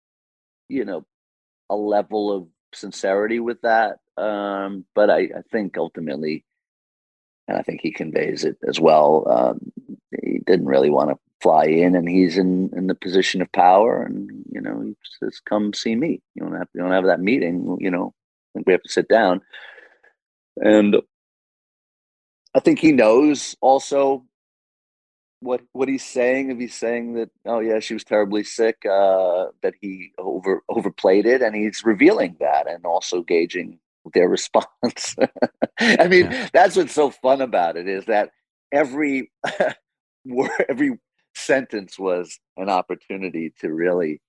a level of sincerity with that. But I think ultimately, and I think he conveys it as well, he didn't really want to fly in, and he's in the position of power, and he says, "Come see me. You don't have that meeting. I think we have to sit down." And I think he knows also what he's saying. If he's saying that, oh yeah, she was terribly sick, that he overplayed it, and he's revealing that and also gauging their response. I mean, That's what's so fun about it, is that every word, every sentence was an opportunity to really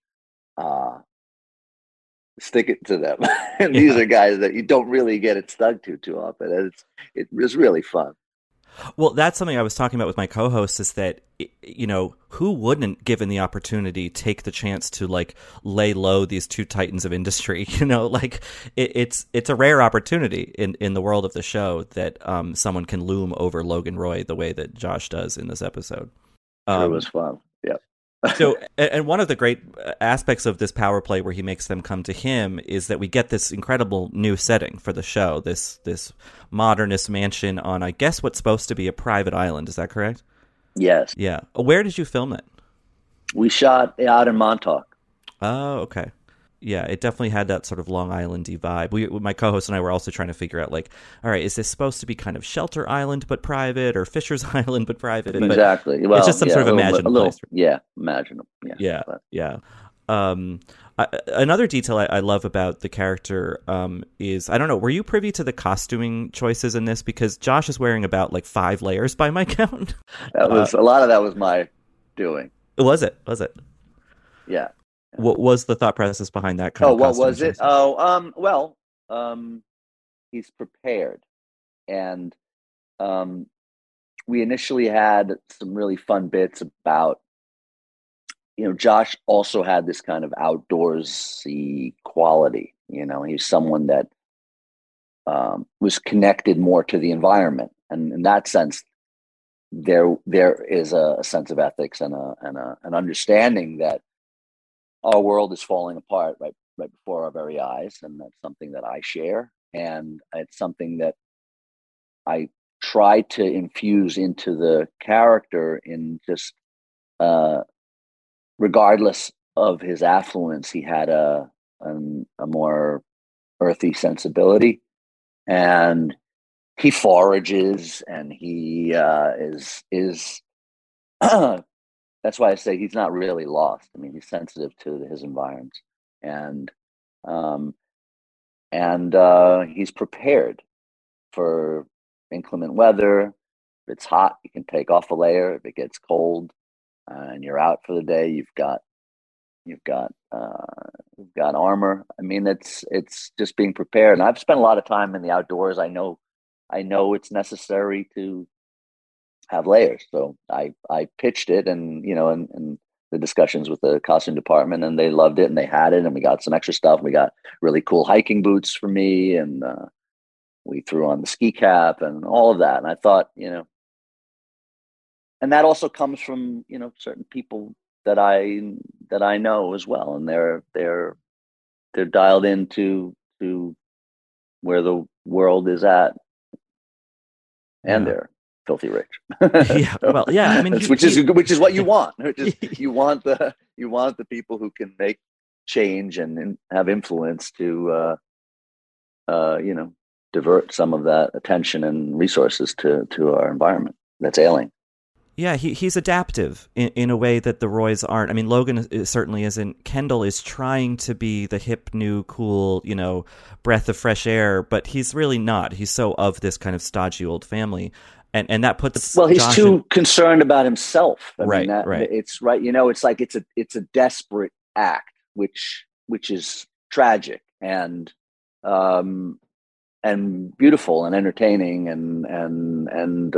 stick it to them. And these are guys that you don't really get it stuck to too often. It was really fun. Well, that's something I was talking about with my co-host, is that, who wouldn't, given the opportunity, take the chance to lay low these two titans of industry? It's a rare opportunity in the world of the show that someone can loom over Logan Roy the way that Josh does in this episode. It was fun. Yeah. So, and one of the great aspects of this power play where he makes them come to him is that we get this incredible new setting for the show, this modernist mansion on, I guess, what's supposed to be a private island. Is that correct? Yes. Yeah. Where did you film it? We shot out in Montauk. Oh, okay. Yeah, it definitely had that sort of Long Island-y vibe. My co-host and I were also trying to figure out, all right, is this supposed to be kind of Shelter Island but private, or Fisher's Island but private? Exactly. Well, it's just some sort of imagined place. Yeah, imaginable. Yeah. Another detail I love about the character is, I don't know, were you privy to the costuming choices in this? Because Josh is wearing about 5 layers by my count. That was a lot of that was my doing. Was it? Yeah. What was the thought process behind that kind of what was choices? it? He's prepared. And we initially had some really fun bits about, Josh also had this kind of outdoorsy quality. He's someone that was connected more to the environment. And in that sense, there is a sense of ethics and an understanding that our world is falling apart right before our very eyes, and that's something that I share, and it's something that I try to infuse into the character in just, regardless of his affluence, he had a more earthy sensibility, and he forages, and he is that's why I say he's not really lost. I mean, he's sensitive to his environment, and he's prepared for inclement weather, it's hot, you can take off a layer. If it gets cold and you're out for the day, you've got armor. I mean, it's just being prepared. And I've spent a lot of time in the outdoors. I know it's necessary to have layers. So I pitched it, and and the discussions with the costume department, and they loved it, and they had it, and we got some extra stuff. We got really cool hiking boots for me, and we threw on the ski cap and all of that. And I thought, and that also comes from certain people that I know as well, and they're dialed into where the world is at, and they're filthy rich. Yeah, well, yeah. I mean, which is what you want. You want the people who can make change and have influence to divert some of that attention and resources to our environment that's ailing. Yeah, he's adaptive in a way that the Roys aren't. I mean, Logan certainly isn't. Kendall is trying to be the hip, new, cool, breath of fresh air, but he's really not. He's so of this kind of stodgy old family, and that puts he's Josh too concerned about himself. Right. It's right. It's like it's a desperate act, which is tragic and beautiful and entertaining and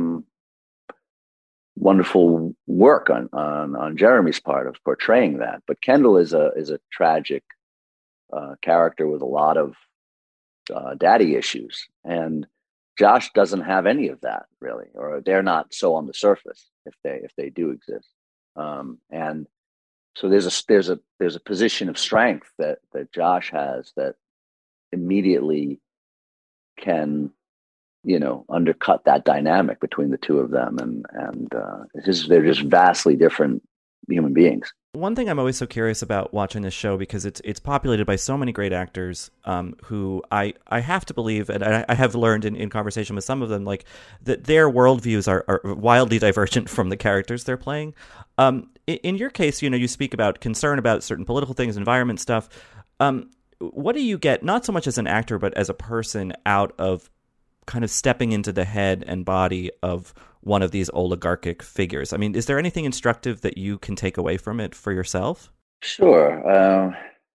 wonderful work on Jeremy's part of portraying that. But Kendall is a tragic character with a lot of daddy issues, and Josh doesn't have any of that really, or they're not so on the surface if they do exist. And so there's a position of strength that Josh has that immediately can undercut that dynamic between the two of them, and they're just vastly different human beings. One thing I'm always so curious about watching this show, because it's populated by so many great actors who I have to believe, and I have learned in conversation with some of them, like that their worldviews are wildly divergent from the characters they're playing. In your case, you speak about concern about certain political things, environment stuff. What do you get, not so much as an actor, but as a person, out of kind of stepping into the head and body of one of these oligarchic figures? I mean, is there anything instructive that you can take away from it for yourself? Sure.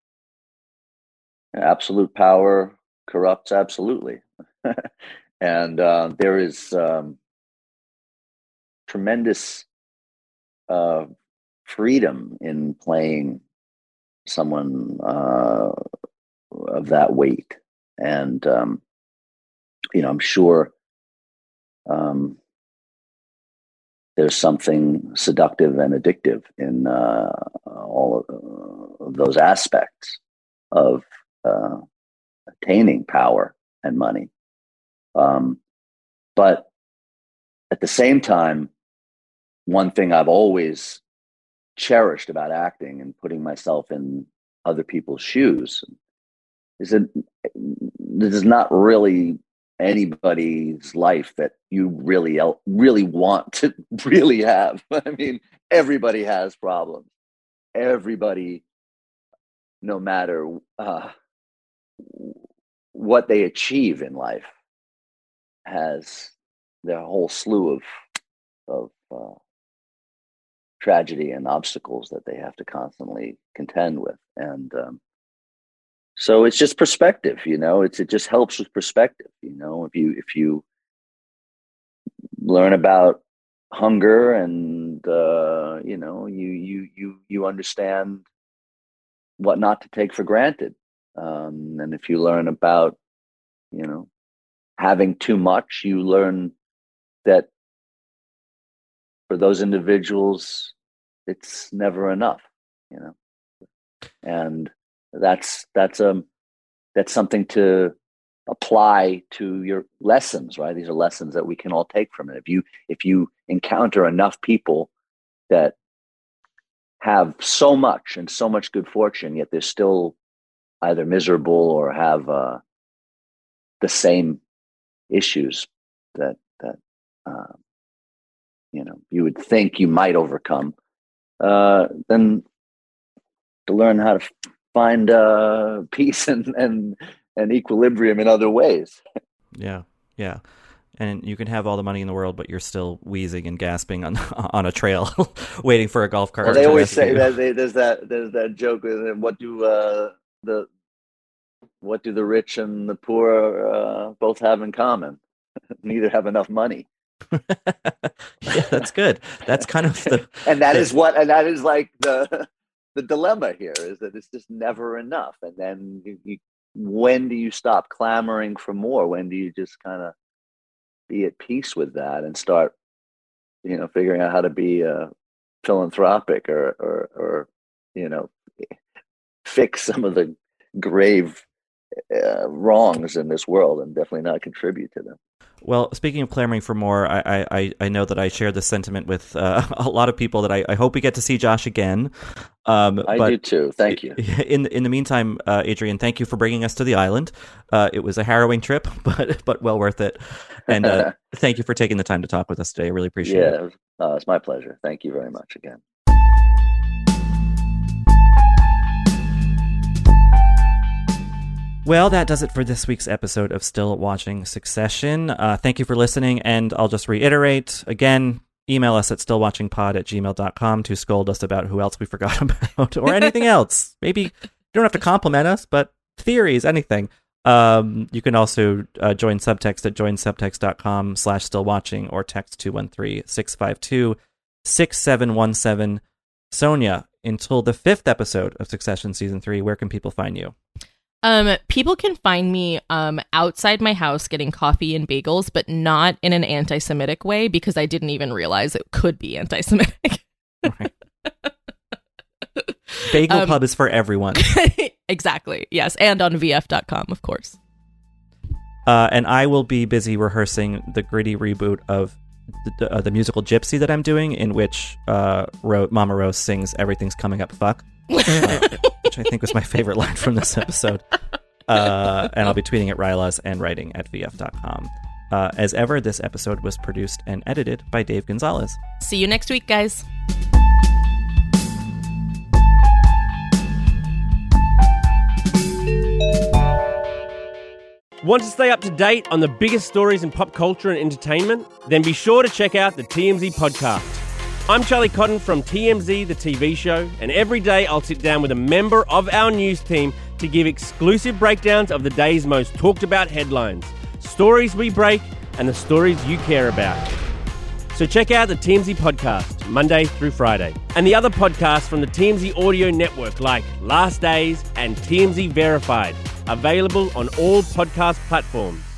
Absolute power corrupts absolutely. And there is tremendous freedom in playing someone of that weight. And I'm sure there's something seductive and addictive in all of those aspects of attaining power and money. But at the same time, one thing I've always cherished about acting and putting myself in other people's shoes is that there's not really anybody's life that you really want to really have. I mean, everybody has problems. Everybody, no matter what they achieve in life, has their whole slew of tragedy and obstacles that they have to constantly contend with. And so it's just perspective, it just helps with perspective. If you learn about hunger and you understand what not to take for granted. And if you learn about, having too much, you learn that for those individuals, it's never enough, and that's something to apply to your lessons, right? These are lessons that we can all take from it. If you encounter enough people that have so much and so much good fortune, yet they're still either miserable or have the same issues that you would think you might overcome, then to learn how to find peace and equilibrium in other ways. Yeah. and you can have all the money in the world, but you're still wheezing and gasping on a trail, waiting for a golf cart. Well, they always say that there's that joke. What do the rich and the poor both have in common? Neither have enough money. Yeah, that's good. That's kind of the and that is like the dilemma here, is that it's just never enough. And then when do you stop clamoring for more? When do you just kind of be at peace with that and start, figuring out how to be philanthropic or fix some of the grave wrongs in this world and definitely not contribute to them. Well, speaking of clamoring for more, I know that I share this sentiment with a lot of people that I hope we get to see Josh again. I do too. Thank you. In the meantime, Adrian, thank you for bringing us to the island. It was a harrowing trip, but well worth it. And thank you for taking the time to talk with us today. I really appreciate it. Yeah, it's my pleasure. Thank you very much again. Well, that does it for this week's episode of Still Watching Succession. Thank you for listening, and I'll just reiterate again, email us at stillwatchingpod@gmail.com to scold us about who else we forgot about or anything else. Maybe you don't have to compliment us, but theories, anything. You can also join Subtext at joinsubtext.com/stillwatching or text 213-652-6717. Sonia, until the 5th episode of Succession Season 3, where can people find you? People can find me outside my house getting coffee and bagels, but not in an anti-Semitic way, because I didn't even realize it could be anti-Semitic. Right. Bagel Pub is for everyone. Exactly. Yes. And on VF.com, of course. And I will be busy rehearsing the gritty reboot of the musical Gypsy that I'm doing, in which Mama Rose sings "Everything's Coming Up Fuck," which I think was my favorite line from this episode. And I'll be tweeting at Rylas and writing at VF.com. As ever, this episode was produced and edited by Dave Gonzalez. See you next week, guys. Want to stay up to date on the biggest stories in pop culture and entertainment? Then be sure to check out the TMZ podcast. I'm Charlie Cotton from TMZ, the TV show, and every day I'll sit down with a member of our news team to give exclusive breakdowns of the day's most talked about headlines, stories we break, and the stories you care about. So check out the TMZ podcast, Monday through Friday, and the other podcasts from the TMZ audio network like Last Days and TMZ Verified, available on all podcast platforms.